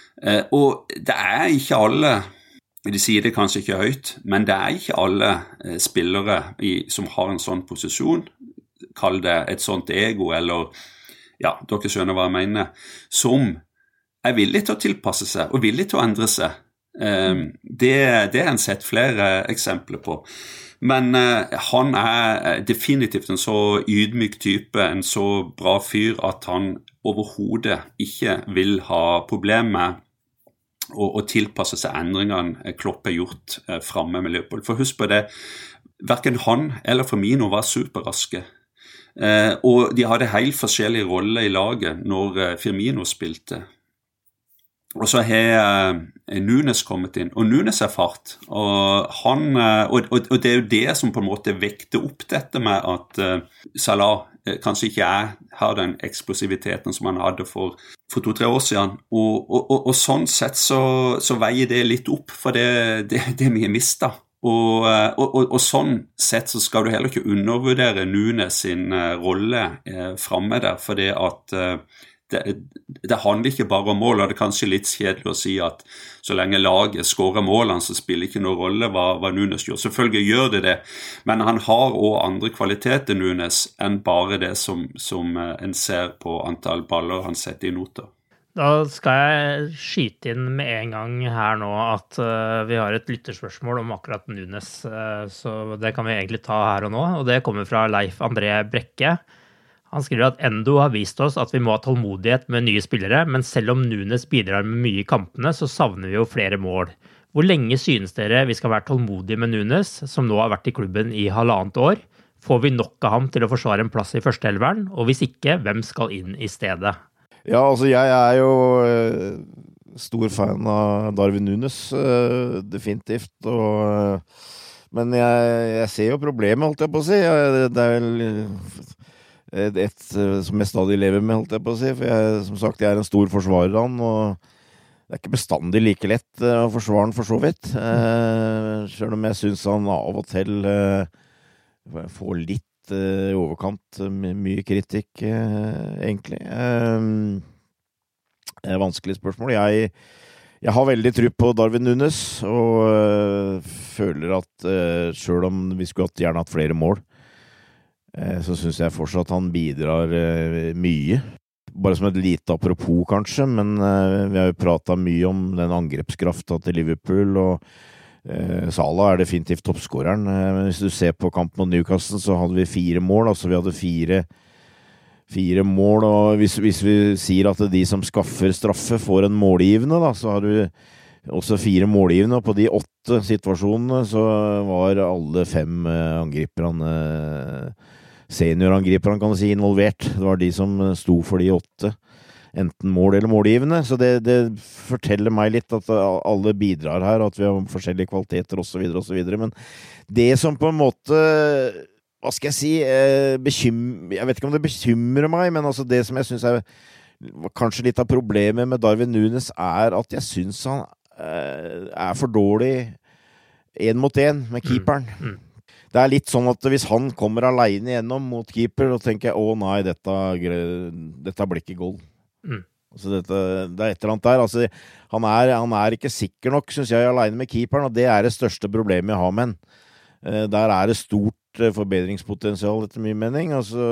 Og det er ikke alle... De sier det kanskje ikke høyt, men det er ikke alle eh, spillere i, som har en sånn posisjon, kall det et sånt ego, eller, ja, dere skjønner hva jeg mener, som er villig til å tilpasse seg, og villig til å endre seg. Eh, det, det har jeg sett flere eksempler på. Men eh, han er definitivt en så ydmyk type, en så bra fyr, at han overhodet ikke vil ha problemer med og, og tilpasse seg endringene Klopp har gjort eh, fremme med Liverpool. For husk på det, hverken han eller Firmino var superraske. Eh, og de hadde helt forskjellige roller i laget når eh, Firmino spilte. Og så har eh, Núñez kommet inn, og Núñez er fart. Og, han, eh, og, og, og det er jo det som på en måte vekte opp dette med at eh, Salah eh, kanskje ikke er, har den eksplosiviteten som han hadde for for to-tre år siden, og, og, og, og sånn sett så, så veier det litt opp, for det, det, det vi har mistet. Og, og, og, og sånn sett så skal du heller ikke undervurdere Núñez sin uh, rolle uh, fremme der, for det at uh, det, det handler ikke bare om mål, og det er kanskje litt kjedelig å si at så lenge laget skårer målene, så spiller ikke noen rolle hva, hva Núñez gjør. Selvfølgelig gjør det det, men han har også andre kvaliteter, Núñez, enn bare det som, som en ser på antall baller han setter i noter. Da skal jeg skyte inn med en gang her nå at uh, vi har et lytterspørsmål om akkurat Núñez, uh, så det kan vi egentlig ta her og nå, og det kommer fra Leif André Brekke. Han skriver at Endo har vist oss at vi må ha tålmodighet med nye spillere, men selv om Nunes bidrar med mye i kampene, så savner vi jo flere mål. Hvor lenge synes dere vi skal være tålmodige med Nunes, som nå har vært i klubben i halvannet år? Får vi nok av ham til å forsvare en plass i førsteelveren, og hvis ikke, hvem skal inn i stedet? Ja, altså jeg er jo uh, stor fan av Darwin Nunes, uh, definitivt, og, uh, men jeg, jeg ser jo problemet, holdt jeg på å si. Jeg, det er vel et, et som jeg stadig lever med, holdt jeg på å si, for jeg, som sagt, jeg er en stor forsvarer av han, og det er ikke bestandig like lett uh, å forsvare han for så vidt, uh, selv om jeg synes han av og til uh, får litt uh, overkant med mye kritikk, uh, egentlig. Uh, det er vanskelig spørsmål. Jeg, jeg har veldig tro på Darwin Nunes, og uh, føler at uh, selv om vi skulle hatt, gjerne hatt flere mål, uh, så synes jeg fortsatt han bidrar uh, mye. Bare som et lite apropos kanskje, men uh, vi har jo pratet mye om den angrepskraften til Liverpool, og uh, Salah er definitivt toppskåreren. Uh, hvis du ser på kampen mot Newcastle, så hadde vi fire mål, altså vi hadde fire, fire mål, og hvis, hvis vi sier at de som skaffer straffe får en målgivende, da, så har du også fire målgivende, og på de åtte situasjonene så var alle fem uh, angriperne uh, seniorangriper, han kan si, involvert. Det var de som sto for de åtte, enten mål eller målgivende, så det, det forteller meg litt at alle bidrar her, at vi har forskjellige kvaliteter og så videre og så videre, men det som på en måte, hva skal jeg si, bekym- jeg vet ikke om det bekymrer meg, men altså det som jeg synes er kanskje litt av problemet med Darwin Nunes er at jeg synes han er for dårlig en mot en med keeperen. Mm. Mm. Det er litt sånn at hvis han kommer alene igjennom mot keeper, og tenker jeg, å nei, dette, dette blir ikke goal. Mm. Altså dette, det er et eller annet der. Altså, han, er, han er ikke sikker nok, synes jeg, alene med keeperen, og det er det største problemet jeg har med han. Uh, der er det stort uh, forbedringspotensial, etter min mening. Altså,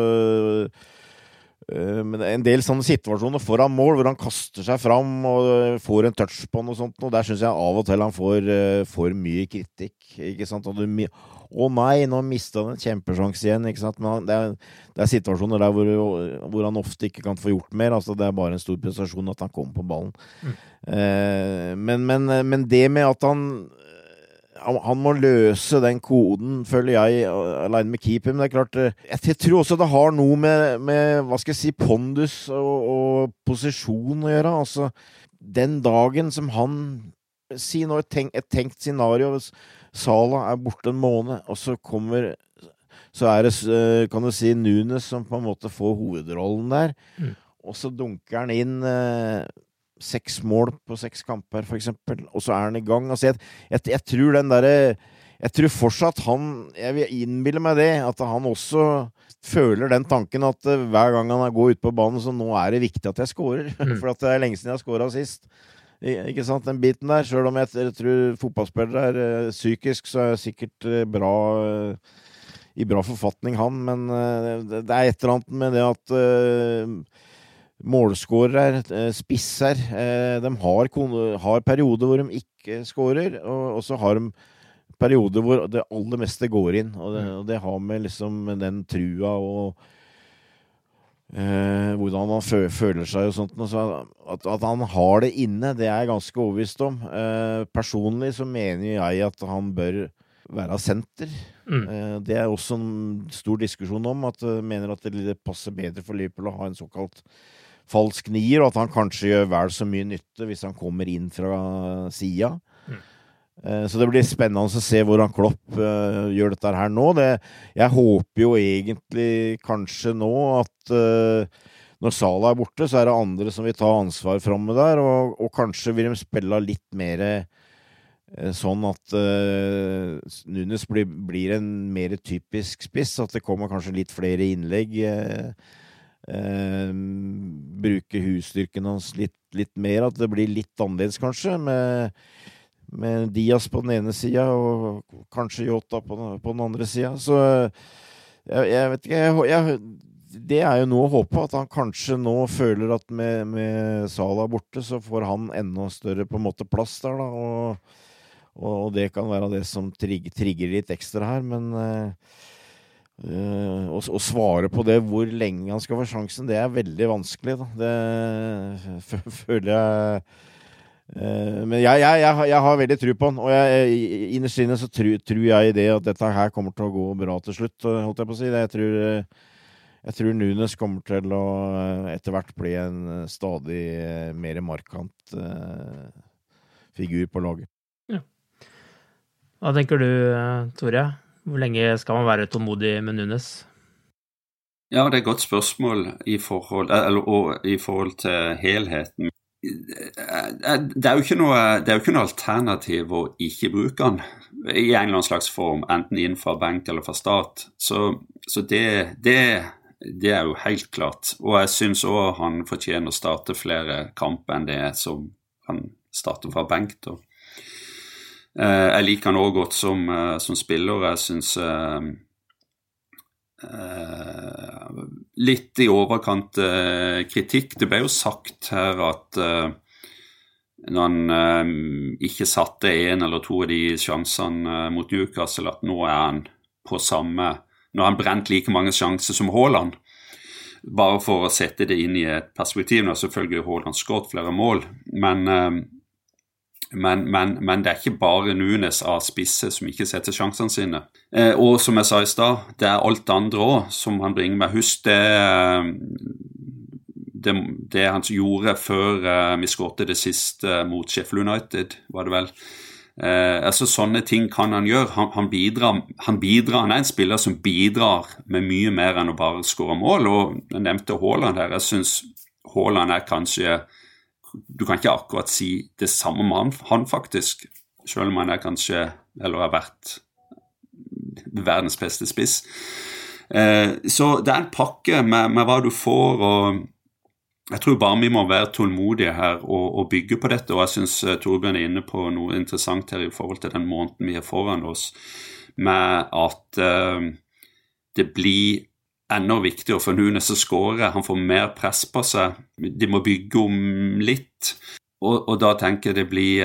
uh, men en del sånne situasjoner foran mål, hvor han kaster seg fram og får en touch på han og sånt, og der synes jeg av og til han får uh, for mye kritikk, ikke sant? Og du å nei, nå mistet han en kjempesjans igjen, ikke sant? Men det er, det er situasjoner der hvor, hvor han ofte ikke kan få gjort mer, altså det er bare en stor prestasjon at han kommer på ballen. Mm. Eh, men, men, men det med at han, han må løse den koden, føler jeg, alene med keeper, men det er klart, jeg, jeg tror også det har noe med, med hva skal jeg si, pondus og, og posisjon å gjøre, altså den dagen som han, si nå et, tenk, et tenkt scenario, Salah er borte en måned, og så kommer, så er det, kan du si, Nunes som på en måte får hovedrollen der, mm. og så dunker han inn eh, seks mål på seks kamper, for eksempel, og så er han i gang. Altså, jeg, jeg, jeg tror den der, jeg tror fortsatt han, jeg vil innbille meg det, at han også føler den tanken at uh, hver gang han går ut på banen, så nå er det viktig at jeg scorer, mm. for at det er lenge siden jeg har scoret sist. Ikke sant, den biten der, selv om jeg, jeg tror fotballspillere er uh, psykisk, så er jeg sikkert uh, bra uh, i bra forfatning han, men uh, det, det er et eller annet med det at uh, målskårere, uh, spisser, uh, de har, har perioder hvor de ikke skårer, og, og så har de perioder hvor det aller meste går inn, og det, og det har med liksom den trua og Eh, hvordan han fø- føler seg og sånt, og så at, at han har det inne, det er jeg ganske overbevist om. Eh, personlig så mener jeg at han bør være senter. Mm. Eh, det er også en stor diskusjon om, at jeg mener at det passer bedre for Liverpool å ha en såkalt falsk nier, og at han kanskje gjør vel så mye nytte hvis han kommer inn fra sida. Mm. Så det blir spennende å se hvordan Klopp uh, gjør dette her nå. Det, jeg håper jo egentlig kanskje nå at uh, når Salah er borte, så er det andre som vil ta ansvar framme der, og, og kanskje vil de spille litt mer uh, sånn at uh, Nunes blir, blir en mer typisk spiss, at det kommer kanskje litt flere innlegg, uh, uh, bruke husstyrken hans litt, litt mer, at det blir litt annerledes kanskje, med med Diaz på den ene siden og kanskje Jota på den, på den andre siden. Så jeg, jeg vet ikke, jeg, jeg, det er jo noe å håpe, at han kanskje nå føler at med, med Salah borte, så får han enda større på en måte plass der da, og, og det kan være det som trigger, trigger litt ekstra her, men uh, å, å svare på det, hvor lenge han skal få sjansen, det er veldig vanskelig da. Det føler jeg uh, men jeg, jeg, jeg, jeg har veldig tro på han, og jeg, innerst inne så tro, tror jeg i det at dette her kommer til å gå bra til slutt, holdt jeg på å si. Jeg tror, jeg tror Nunes kommer til å etter hvert bli en stadig mer markant uh, figur på laget. Ja. Hva tenker du, Tore? Hvor lenge skal man være tålmodig med Nunes? Ja, det er et godt spørsmål i forhold, eller, og, i forhold til helheten. Det er jo ikke noe, det er jo ikke noe alternativ å ikke bruke han i en eller annen slags form, enten inn fra benk eller fra start. Så, så det, det, det er jo helt klart. Og jeg synes også han fortjener å starte flere kamper enn det som han starter fra benk da. Jeg liker han også godt som, som spiller. Jeg synes uh, uh, litt i overkant uh, kritikk. Det ble jo sagt her at uh, når han uh, ikke satte en eller to av de sjansene uh, mot Newcastle, at nå er han på samme, nå har han brent like mange sjanser som Haaland. Bare for å sette det inn i et perspektiv. Nå selvfølgelig Haaland skåret flere mål, men uh, Men, men, men det er ikke bare Nunes av spisse som ikke setter sjansene sine. Eh, og som jeg sa i stad, det er alt det andre også som han bringer med. Husk det, det, det han gjorde før eh, vi skårte det siste mot Sheffield United, var det vel. Eh, altså sånne ting kan han gjøre. Han, han, bidrar, han bidrar, han er en spiller som bidrar med mye mer enn å bare skåre mål. Og jeg nevnte Haaland her. Jeg synes Haaland er kanskje... Du kan ikke akkurat si det samme med han, han faktisk, selv om han er kanskje, eller har vært verdens beste spiss. Eh, så det er en pakke med, med hva du får, og jeg tror bare vi må være tålmodige her og, og bygge på dette, og jeg synes Torbjørn er inne på noe interessant her i forhold til den måneden vi har foran oss, med at eh, det blir enda viktigere for Nunes å skåre. Han får mer press på seg. De må bygge om litt. Og, og da tenker jeg det blir,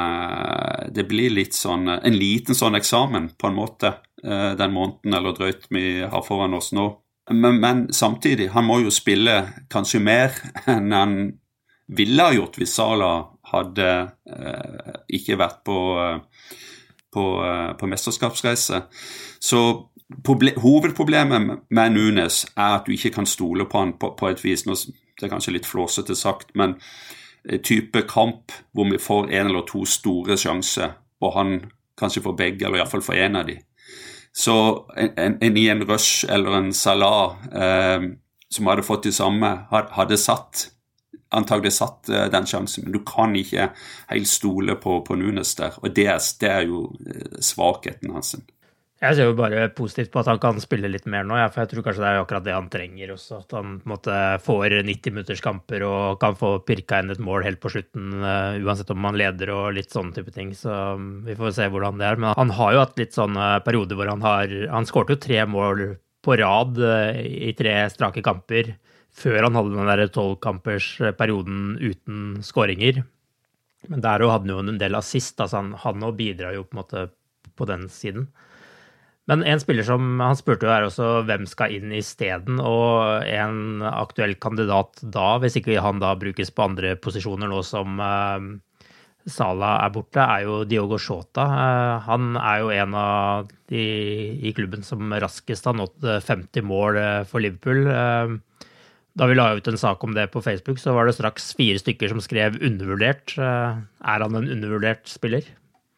uh, det blir litt sånn, en liten sånn eksamen på en måte, uh, den måneden eller drøyt vi har foran oss nå. Men, men samtidig, han må jo spille kanskje mer enn han ville ha gjort hvis Salah hadde uh, ikke vært på, uh, på, uh, på mesterskapsreise. Så Proble- hovedproblemet med Nunes er at du ikke kan stole på han på, på et vis. Nå, det er kanskje litt flåsete sagt, men type kamp hvor vi får en eller to store sjanser, og han kanskje får begge, eller i hvert fall får en av de. Så en, en, en i en Rush eller en Salah eh, som hadde fått det samme, hadde satt, antagelig satt eh, den sjansen, men du kan ikke helt stole på, på Nunes der, og det er, det er jo svakheten hans. Jeg ser jo bare positivt på at han kan spille litt mer nå, ja, for jeg tror kanskje det er akkurat det han trenger også, at han på en måte får nitti minutters kamper og kan få pirka inn et mål helt på slutten, uh, uansett om han leder og litt sånne type ting, så um, vi får se hvordan det er. Men han har jo hatt litt sånne perioder hvor han har, han skårte jo tre mål på rad uh, i tre strake kamper, før han hadde den der tolv-kampers perioden uten skåringer. Men der hadde han jo en del assist, altså han, han og bidrar jo på en måte på den siden. Men en spiller som, han spurte jo her også hvem skal inn i steden, og en aktuell kandidat da, hvis ikke han da brukes på andre posisjoner nå som eh, Salah er borte, er jo Diogo Jota. Eh, han er jo en av de i klubben som raskest har nådd femti mål for Liverpool. Eh, da vi la ut en sak om det på Facebook, så var det straks fire stykker som skrev undervurdert. Eh, er han en undervurdert spiller?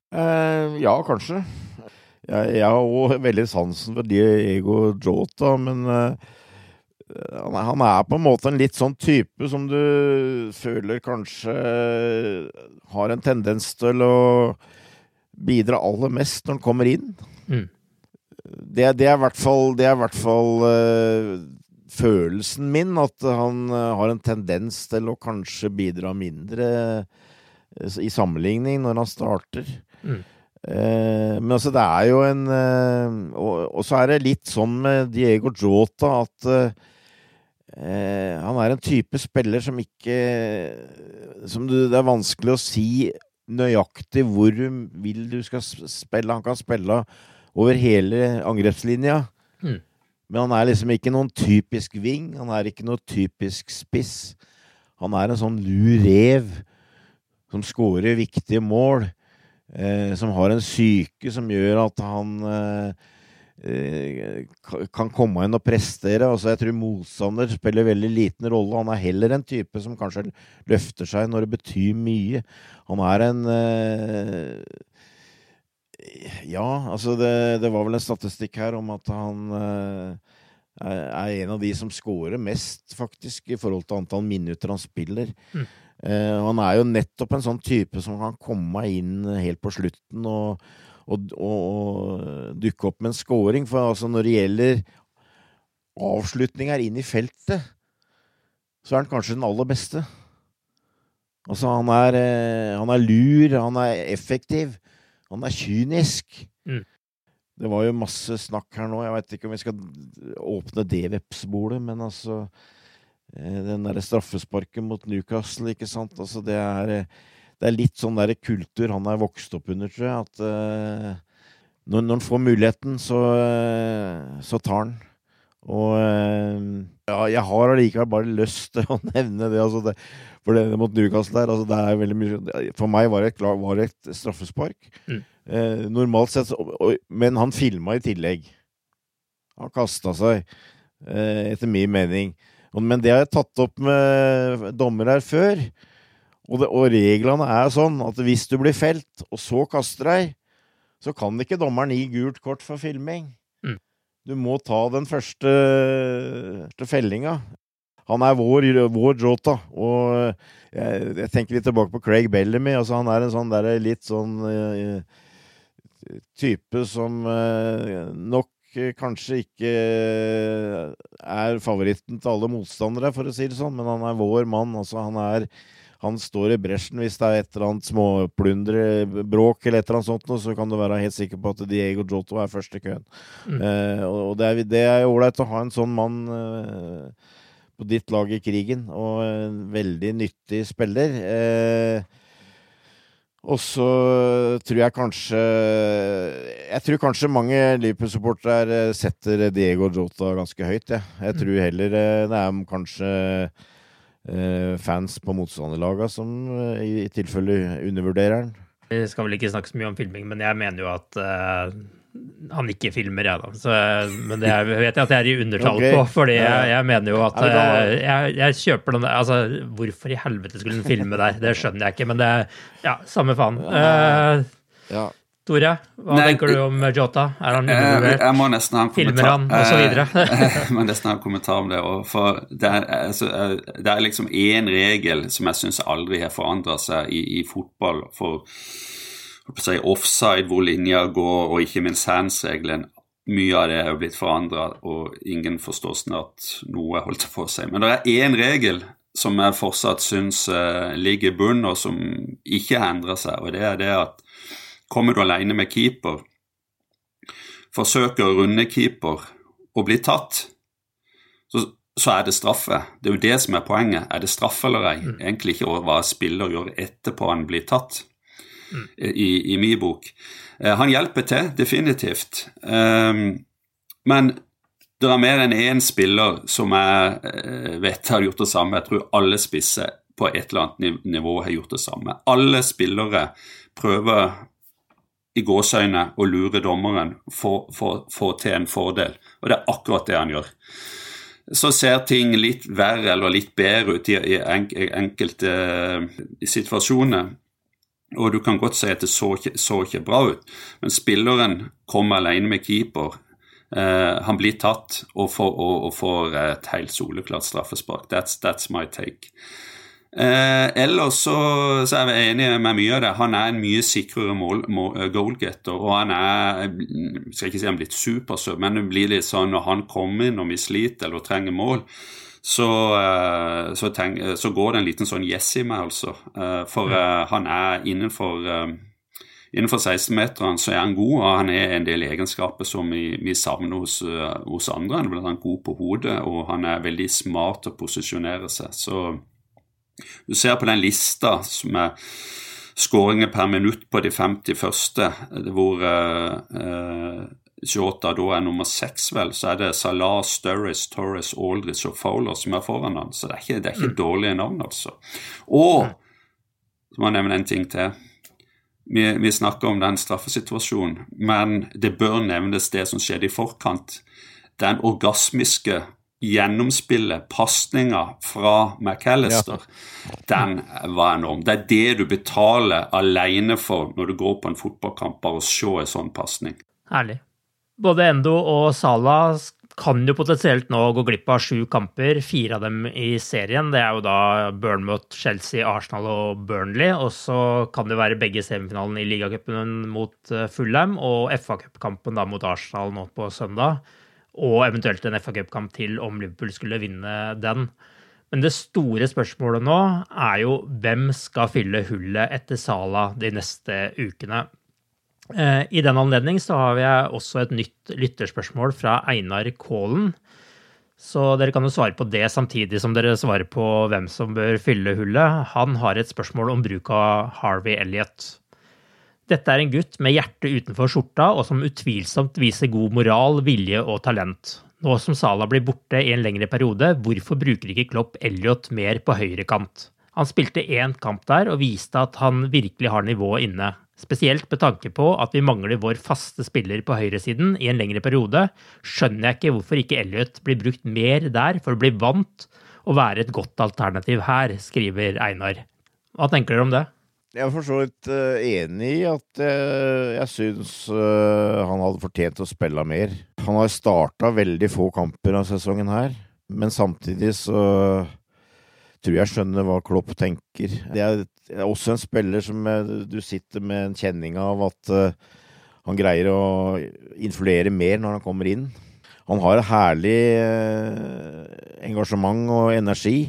Eh, ja, kanskje. Jeg, jeg har også veldig sansen for Diego Jota, men uh, han er på en måte en litt sånn type som du føler kanskje har en tendens til å bidra aller mest når han kommer inn. Mm. Det, det er i hvert fall, det er i hvert fall uh, følelsen min, at han uh, har en tendens til å kanskje bidra mindre uh, i sammenligning når han starter. Mm. Eh, men altså det er jo en eh, og, og så er det litt sånn med Diego Jota at eh, han er en type spiller som ikke som du, det er vanskelig å si nøyaktig hvor du vil du skal spille. Han kan spille over hele angrepslinja. Mm. Men han er liksom ikke noen typisk ving, han er ikke noe typisk spiss. Han er en sånn lur rev som skårer viktige mål, eh, som har en syke som gjør at han eh, kan komme inn og prestere. Altså, jeg tror motstander spiller veldig liten rolle. Han er heller en type som kanskje løfter seg når det betyr mye. Han er en eh, ja, altså det, det var vel en statistikk her om at han eh, er en av de som scorer mest faktisk i forhold til antall minutter han spiller. Mm. Eh, han er jo nettopp en sånn type som kan komme inn helt på slutten og, og, og, og dukke opp med en scoring, for altså når det gjelder avslutninger inn i feltet, så er han kanskje den aller beste. Altså han er, eh, han er lur, han er effektiv, han er kynisk. Mm. Det var jo masse snakk her nå, jeg vet ikke om vi skal åpne det vepsbordet, men altså, den der straffesparken mot Newcastle, ikke sant? Altså det er, det er litt sånn der kultur han er vokst opp under, tror jeg, at uh, når, når han får muligheten, så, uh, så tar han. Og uh, ja, jeg har allikevel bare lyst til å nevne det, altså det, for det mot Newcastle der, altså det er veldig mye, for meg var det et, var det et straffespark. Mm. Eh, normalt sett, men han filmet i tillegg. Han kastet seg, eh, etter min mening. Men det har jeg tatt opp med dommer her før, og, det, og reglene er sånn at hvis du blir felt, og så kaster deg, så kan ikke dommeren gi gult kort for filming. Mm. Du må ta den første, første fellinga. Han er vår, vår Jota, og jeg, jeg tenker litt tilbake på Craig Bellamy, altså han er en sånn der litt sånn uh, type som uh, nok uh, kanskje ikke er favoritten til alle motstandere, for å si det sånn, men han er vår mann, altså han er, han står i bresjen hvis det er et eller annet småplundre, bråk eller et eller annet sånt, så kan du være helt sikker på at Diego Jota er første køen. Mm. Uh, og det er, det er jo ålreit å ha en sånn mann uh, på ditt lag i krigen, og en veldig nyttig spiller. Eh, og så tror jeg kanskje jeg tror kanskje mange Liverpool-supportere setter Diego Jota ganske høyt, ja. Jeg tror heller det er kanskje eh, fans på motstanderlaget som i, i tilfelle undervurderer den. Vi skal vel ikke snakke så mye om filming, men jeg mener jo at uh han ikke filmer, jeg da. Så, men det er, vet jeg at jeg er i undertall okay. på, fordi jeg, jeg mener jo at jeg, jeg kjøper den, altså, hvorfor i helvete skulle den filme der? Det skjønner jeg ikke, men det er, ja, samme faen. Uh, ja. Tore, hva Nei, tenker du om Jota? Er han undervurdert? Jeg, jeg må nesten ha en kommentar. Filmer han, og så videre? Jeg må nesten ha en kommentar om det, for det er, altså, det er liksom en regel som jeg synes aldri har forandret seg i, i fotball, for Si offside, hvor linjer går, og ikke minst hands-regelen. Mye av det er jo blitt forandret, og ingen forstår snart noe holdt på seg. Men det er en regel som jeg fortsatt synes uh, ligger i bunn, og som ikke endrer seg, og det er det at kommer du alene med keeper, forsøker å runde keeper, og blir tatt, så, så er det straffe. Det er jo det som er poenget. Er det straffe eller ei? Egentlig ikke hva spiller gjør etterpå han blir tatt. I, i min bok. Uh, han hjelper til, definitivt. Um, men det er mer enn en spiller som jeg uh, vet har gjort det samme. Jeg tror alle spisser på et eller annet nivå har gjort det samme. Alle spillere prøver i gåsøyne å lure dommeren for å få til en fordel. Og det er akkurat det han gjør. Så ser ting litt verre eller litt bedre ut i, i enk, enkelte uh, situasjoner. Og du kan godt si at det så ikke, så ikke bra ut, men spilleren kommer alene med keeper, uh, han blir tatt og får, og, og får et helt soleklart straffespark. That's, that's my take. Uh, ellers så, så er vi enige med mye av det. Han er en mye sikrere mål, mål, goalgetter, og han er, jeg skal ikke si han blitt supersøv, men det blir litt sånn når han kommer inn og vi sliter eller trenger mål, Så, uh, så, tenk, så går det en liten sånn yes i meg altså, uh, for uh, han er innenfor, uh, innenfor seksten-meteren så er han god, og han er en del egenskaper som vi, vi savner hos, uh, hos andre. Han er god på hodet, og han er veldig smart til å posisjonere seg. Så du ser på den lista som er skåringer per minutt på de femti første, hvor uh, uh, Jota da er nummer seks vel, så er det Salah, Sturridge, Torres, Aldridge og Fowler som er foran han, så det er ikke, det er ikke mm. dårlige navn altså. Og, så må jeg nevne en ting til, vi, vi snakker om den straffesituasjonen, men det bør nevnes det som skjedde i forkant, den orgasmiske gjennomspillet, passninger fra McAllister, ja. Den var enorm. Det er det du betaler alene for når du går på en fotballkamp, bare å se en sånn passning. Herlig. Både Endo og Salah kan jo potensielt nå gå glipp av sju kamper, fire av dem i serien. Det er jo da Bournemouth, Chelsea, Arsenal og Burnley, og så kan det være begge semifinalen i Ligacupen mot Fulham, og F A-cupkampen da mot Arsenal nå på søndag, og eventuelt en F A-cupkamp til om Liverpool skulle vinne den. Men det store spørsmålet nå er jo hvem skal fylle hullet etter Salah de neste ukene. I den anledning så har jeg også et nytt lytterspørsmål fra Einar Kålen, så dere kan jo svare på det samtidig som dere svarer på hvem som bør fylle hullet. Han har et spørsmål om bruk av Harvey Elliott. Dette er en gutt med hjertet utenfor skjorta, og som utvilsomt viser god moral, vilje og talent. Nå som Salah blir borte i en lengre periode, hvorfor bruker ikke Klopp Elliott mer på høyre kant? Han spilte en kamp der og viste at han virkelig har nivået inne. Spesielt med tanke på at vi mangler vår faste spiller på høyresiden i en lengre periode, skjønner jeg ikke hvorfor ikke Elliott blir brukt mer der for å bli vant og være et godt alternativ her, skriver Einar. Hva tenker dere om det? Jeg er for så vidt uh, enig i at uh, jeg synes uh, han hadde fortjent å spille mer. Han har startet veldig få kamper av sesongen her, men samtidig så tror jeg skjønner hva Klopp tenker. Det er, det er også en spiller som uh, du sitter med en kjenning av at uh, han greier å influere mer når han kommer inn. Han har et herlig uh, engasjement og energi,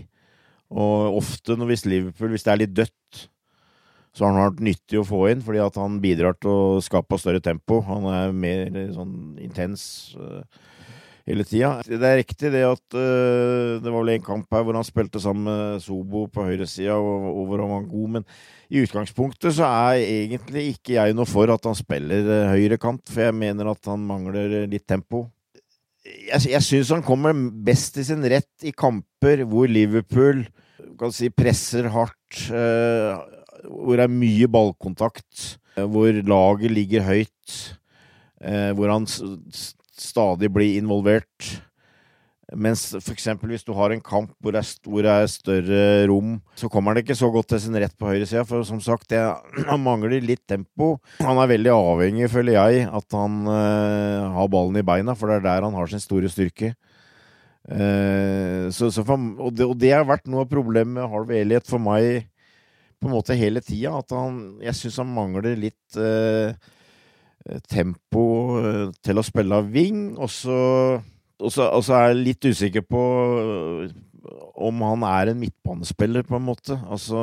og ofte når hvis Liverpool, hvis det er litt dødt, så har han vært nyttig å få inn, fordi at han bidrar til å skape større tempo. Han er mer sånn intens uh, hele tiden. Det er riktig det at uh, det var vel en kamp her hvor han spilte sammen med Sobo på høyre siden, og, og hvor han var god, men i utgangspunktet så er egentlig ikke jeg noe for at han spiller uh, høyre kant, for jeg mener at han mangler litt tempo. Jeg, jeg synes han kommer best i sin rett i kamper hvor Liverpool kan si, presser hardt, uh, hvor det er mye ballkontakt, hvor laget ligger høyt, hvor han stadig blir involvert. Mens for eksempel hvis du har en kamp hvor det er, hvor det er større rom, så kommer han ikke så godt til sin rett på høyre siden, for som sagt, det, han mangler litt tempo. Han er veldig avhengig, føler jeg, at han uh, har ballen i beina, for det er der han har sin store styrke. Uh, så, så for, og, det, og det har vært noe av problemet med Harvey Elliott for meg, på en måte hele tiden, at han, jeg synes han mangler litt eh, tempo til å spille av ving, og så, og så, og så er jeg litt usikker på om han er en midtbanespiller på en måte. Altså,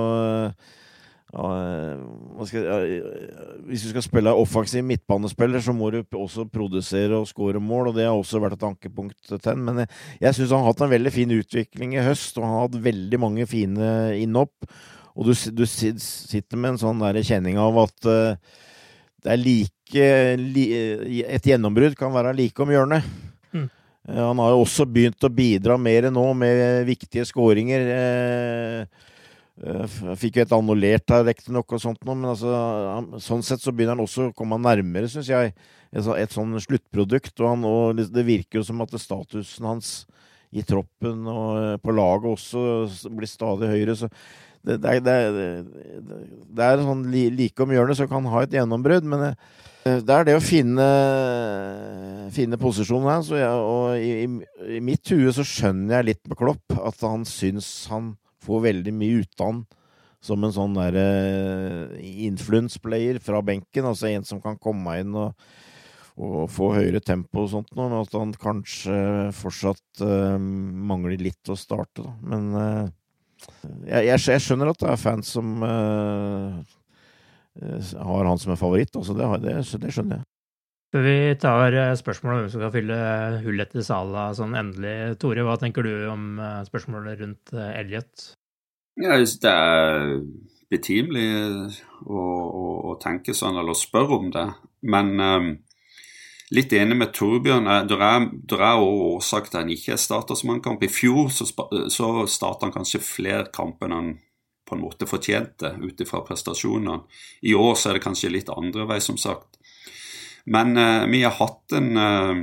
hva skal, hvis du skal spille offensiv midtbanespiller, så må du også produsere og score mål, og det har også vært et tankepunkt til den, men jeg, jeg synes han har hatt en veldig fin utvikling i høst, og han har hatt veldig mange fine innopp. Og du, du sitter med en sånn der kjenning av at uh, det er like, li, et gjennombrudd kan være like om hjørnet. Mm. Uh, han har jo også begynt å bidra mer nå med viktige skåringer. Uh, uh, fikk jo et annullert her, riktig nok og sånt nå, men altså, han, sånn sett så begynner han også å komme nærmere, synes jeg, et, et sånn sluttprodukt, og, han, og det virker jo som at statusen hans i troppen og på laget også blir stadig høyere, så Det, det, det, det er sånn like om hjørnet, så kan ha et gjennombrudd, men det er det å finne, finne posisjonen her, så jeg, og i, i mitt hue så skjønner jeg litt med Klopp, at han syns han får veldig mye utdann som en sånn der influence-player fra benken, altså en som kan komme inn og, og få høyere tempo og sånt, men at han kanskje fortsatt uh, mangler litt å starte, da. Men uh, Jeg, jeg, jeg skjønner at det er fans som uh, har han som en favoritt, altså det, det, det skjønner jeg. Før vi tar spørsmålet om hvem som skal fylle hullet til Salah sånn endelig, Tore, hva tenker du om spørsmålet rundt Elliott? Ja, det er betimelig å, å, å tenke sånn, eller spørre om det, men um, litt enig med Torbjørn. Det er, det er også årsak til at han ikke starter som en kamp. I fjor så, så startet han kanskje flere kamper enn han på en måte fortjente utifra prestasjonene. I år så er det kanskje litt andre vei, som sagt. Men uh, vi har hatt en... Uh,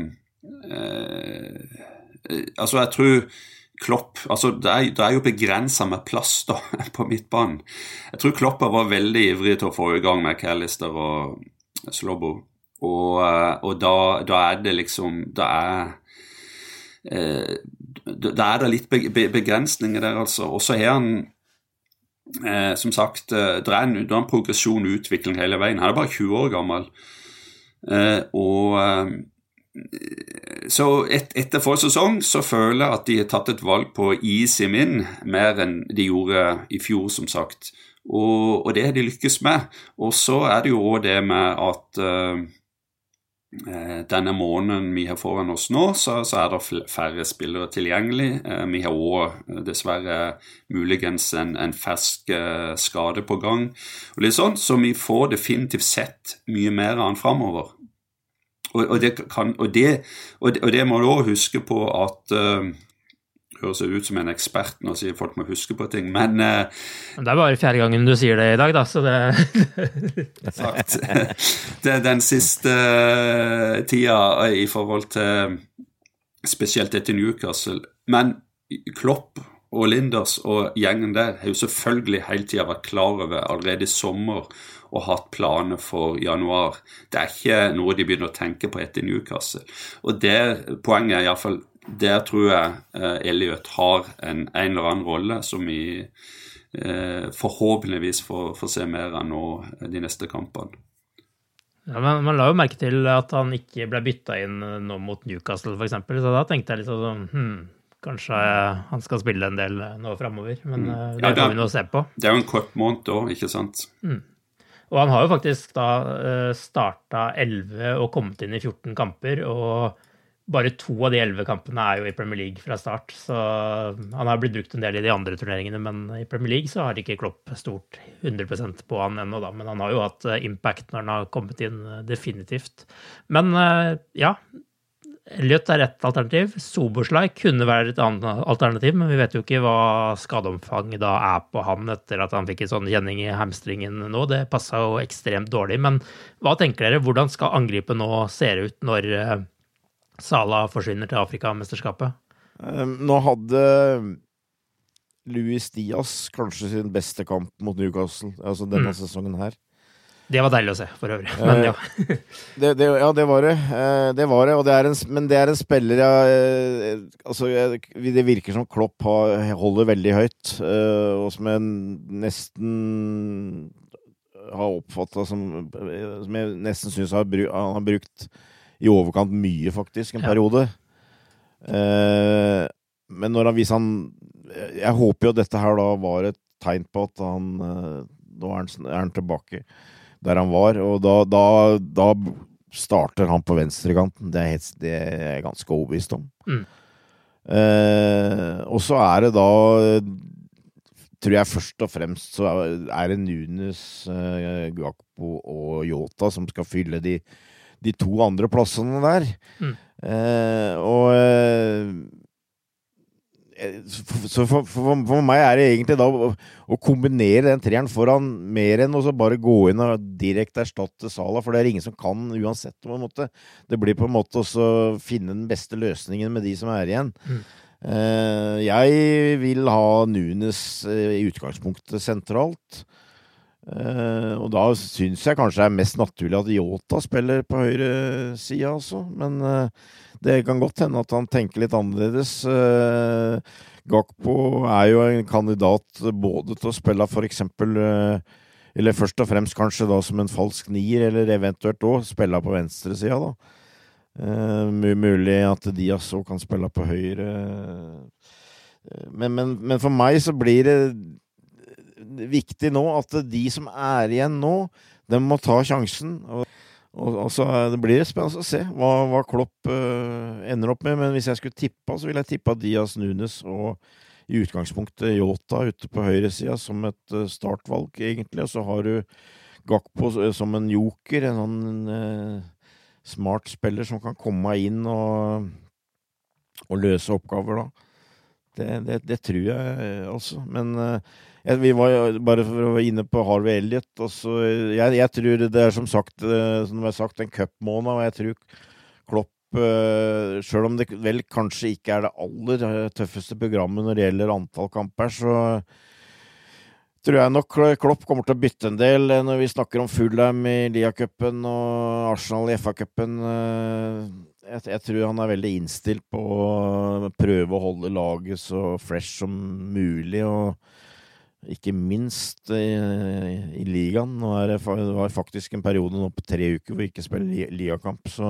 uh, altså, jeg tror Klopp... Altså, det er, det er jo begrenset med plass da, på midtbanen. Jeg tror Klopp var veldig ivrig til å få i gang med McAllister og Slobo. Og, og da, da er det liksom da er eh, da er det litt begrensninger der altså, og så er han eh, som sagt, det er en, det er en progresjon og utvikling hele veien. Han er bare tjue år gammel eh, og eh, så et, etter forrige sesong så føler jeg at de har tatt et valg på å ease him inn mer enn de gjorde i fjor, som sagt, og, og det har de lykkes med. Og så er det jo også det med at eh, denne måneden vi har foran oss nå, så, så er det færre spillere tilgjengelig. Vi har også dessverre muligens en, en fersk skade på gang, og litt sånn, så vi får definitivt sett mye mer av han fremover. Og, og, det, kan, og, det, og, det, og det må du også huske på at uh, høres ut som en ekspert når sier folk må huske på ting, men... Uh, det er bare fjerde gangen du sier det i dag, da, så det... sagt, det er den siste tida i forhold til spesielt etter Newcastle, men Klopp og Linders og gjengen der har jo selvfølgelig hele tiden vært klar over allerede i sommer og hatt planer for januar. Det er ikke noe de begynner å tenke på etter Newcastle, og det poenget er i hvert fall der tror jeg uh, Elliot har en, en eller annen rolle som vi uh, forhåpentligvis får, får se mer av nå de neste kampene. Ja, men man la jo merke til at han ikke ble byttet inn nå mot Newcastle for eksempel, så da tenkte jeg litt sånn, hmm, kanskje han skal spille en del nå fremover, men uh, det, ja, det får vi nå se på. Det er jo en kort måned da, ikke sant? Mm. Og han har jo faktisk da uh, startet elleve og kommet inn i fjorten kamper, og bare to av de elleve kampene er jo i Premier League fra start, så han har blitt brukt en del i de andre turneringene, men i Premier League så har ikke Klopp stort hundre prosent på han ennå da, men han har jo hatt impact når han har kommet inn definitivt. Men ja, Elliot er et alternativ, Soboslai kunne være et annet alternativ, men vi vet jo ikke hva skadeomfang da er på han etter at han fikk en sånn kjenning i hamstringen nå, det passet jo ekstremt dårlig, men hva tenker dere, hvordan skal angripet nå se ut når Salah forsvinner til Afrika-mesterskapet? Nå hadde Luis Diaz kanskje sin beste kamp mot Newcastle, altså denne mm. sesongen her. Det var deilig å se, for øvrig. Men ja. det, det, ja, det var det. Det var det, og det er en, men det er en spiller jeg, altså, jeg, det virker som Klopp har, holder veldig høyt, og som jeg nesten har oppfattet som, som jeg nesten synes han har brukt i overkant mye faktisk, en periode. Ja. Eh, men når han viser han, jeg håper jo at dette her da var et tegn på at han, nå er han, er han tilbake der han var, og da, da, da starter han på venstrekanten, det er, helt, det er jeg ganske overbevist om. Mm. Eh, og så er det da, tror jeg først og fremst, så er det Nunes, eh, Gakpo og Jota som skal fylle de de to andre plassene der. Mm. Eh, og eh, så for, for, for meg er det egentlig da å, å kombinere den treeren foran mer enn å så bare gå inn og direkte erstatte Salah, for det er ingen som kan uansett på en måte. Det blir på en måte også å finne den beste løsningen med de som er igjen. Mm. Eh, jeg vil ha Nunes eh, i utgangspunktet sentralt. Uh, og da synes jeg kanskje det er mest naturlig at Jota spiller på høyre side altså, men uh, det kan godt hende at han tenker litt annerledes. uh, Gakpo er jo en kandidat både til å spille for eksempel uh, eller først og fremst kanskje da som en falsk nier, eller eventuelt også spille på venstre side da. uh, mulig at Diaz også kan spille på høyre, uh, men, men, men for meg så blir det viktig nå at de som er igjen nå, de må ta sjansen, og, og, og så det blir spennende å se hva, hva Klopp uh, ender opp med, men hvis jeg skulle tippa, så vil jeg tippa Diaz, Nunes og i utgangspunktet Jota ute på høyre siden som et uh, startvalg egentlig, og så har du Gakpo som en joker, en sånn uh, smart spiller som kan komme inn og, og løse oppgaver da. Det, det, det tror jeg også. Men uh, vi var jo bare for å være inne på Harvey Elliott. Også, jeg, jeg tror det er som sagt, uh, som jeg har sagt, en cupmåned, og jeg tror Klopp, uh, selv om det vel kanskje ikke er det aller tøffeste programmet når det gjelder antall kamper, så tror jeg nok Klopp kommer til å bytte en del når vi snakker om Fulham i Liga-cupen og Arsenal i F A-cupen. Jeg, jeg tror han er veldig innstilt på å prøve å holde laget så fresh som mulig, og ikke minst i, i ligaen. Nå er det, det var faktisk en periode nå på tre uker hvor vi ikke spiller ligakamp, så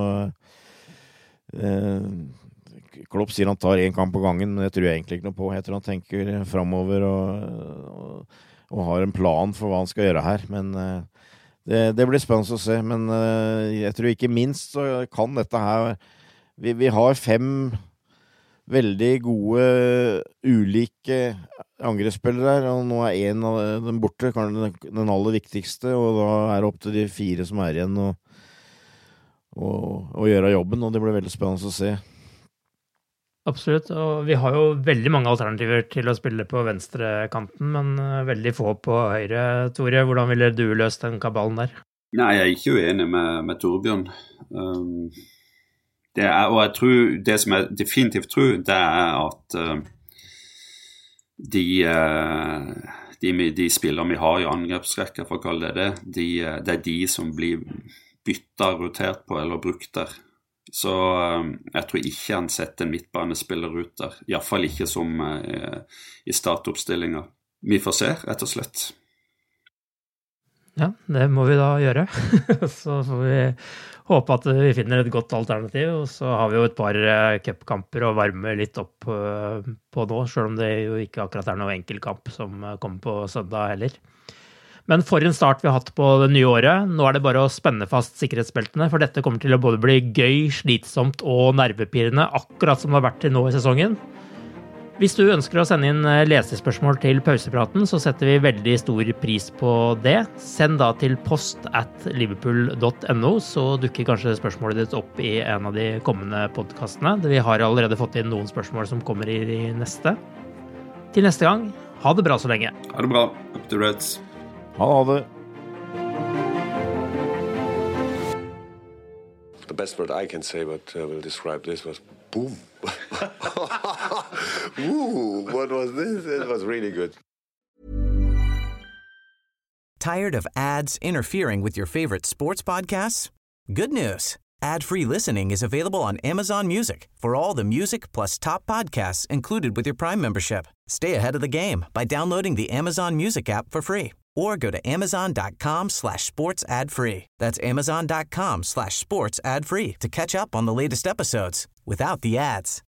eh, Klopp sier han tar en kamp på gangen, men det tror jeg egentlig ikke noe på. Jeg tror han tenker fremover og, og og har en plan for hva han skal gjøre her, men uh, det, det blir spennende å se, men uh, jeg tror ikke minst så kan dette her, vi, vi har fem veldig gode ulike angrepsspillere her, og nå er en av dem borte, kanskje den aller viktigste, og da er det opp til de fire som er igjen og, og, og gjøre jobben, og det blir veldig spennende å se. Absolutt, og vi har jo veldig mange alternativer til å spille på venstre kanten, men veldig få på høyre. Tore, hvordan ville du løst den kabalen der? Nei, jeg er ikke uenig med, med Torbjørn. Um, det er, og jeg tror, det som jeg definitivt tror, det er at uh, de, uh, de, de spillere vi har i angrepsrekker, for å kalle det det, de, det er de som blir byttet, rotert på eller brukt der. Så um, jeg tror ikke han setter en midtbanespiller ut der, i hvert fall ikke som uh, i startoppstillinga. Vi får se, rett og slett. Ja, det må vi da gjøre. Så får vi håpe at vi finner et godt alternativ, og så har vi jo et par uh, cupkamper å varme litt opp uh, på nå, selv om det jo ikke akkurat er noe enkeltkamp som uh, kommer på søndag heller. Men for en start vi har hatt på det nye året, nå er det bare å spenne fast sikkerhetsbeltene, for dette kommer til å både bli gøy, slitsomt og nervepirrende, akkurat som det har vært til nå i sesongen. Hvis du ønsker å sende inn lesespørsmål til pausepraten, så setter vi veldig stor pris på det. Send da til post at liverpool dot no, så dukker kanskje spørsmålet ditt opp i en av de kommende podcastene. Vi har allerede fått inn noen spørsmål som kommer i de neste. Til neste gang, ha det bra så lenge. Ha det bra, up to Reds. Ha det. The best word I can say, but uh, will describe this was boom. Ooh, what was this? It was really good. Tired of ads interfering with your favorite sports podcasts? Good news. Ad-free listening is available on Amazon Music for all the music plus top podcasts included with your Prime membership. Stay ahead of the game by downloading the Amazon Music app for free or go to amazon.com slash sports ad free. That's amazon.com slash sports ad free to catch up on the latest episodes without the ads.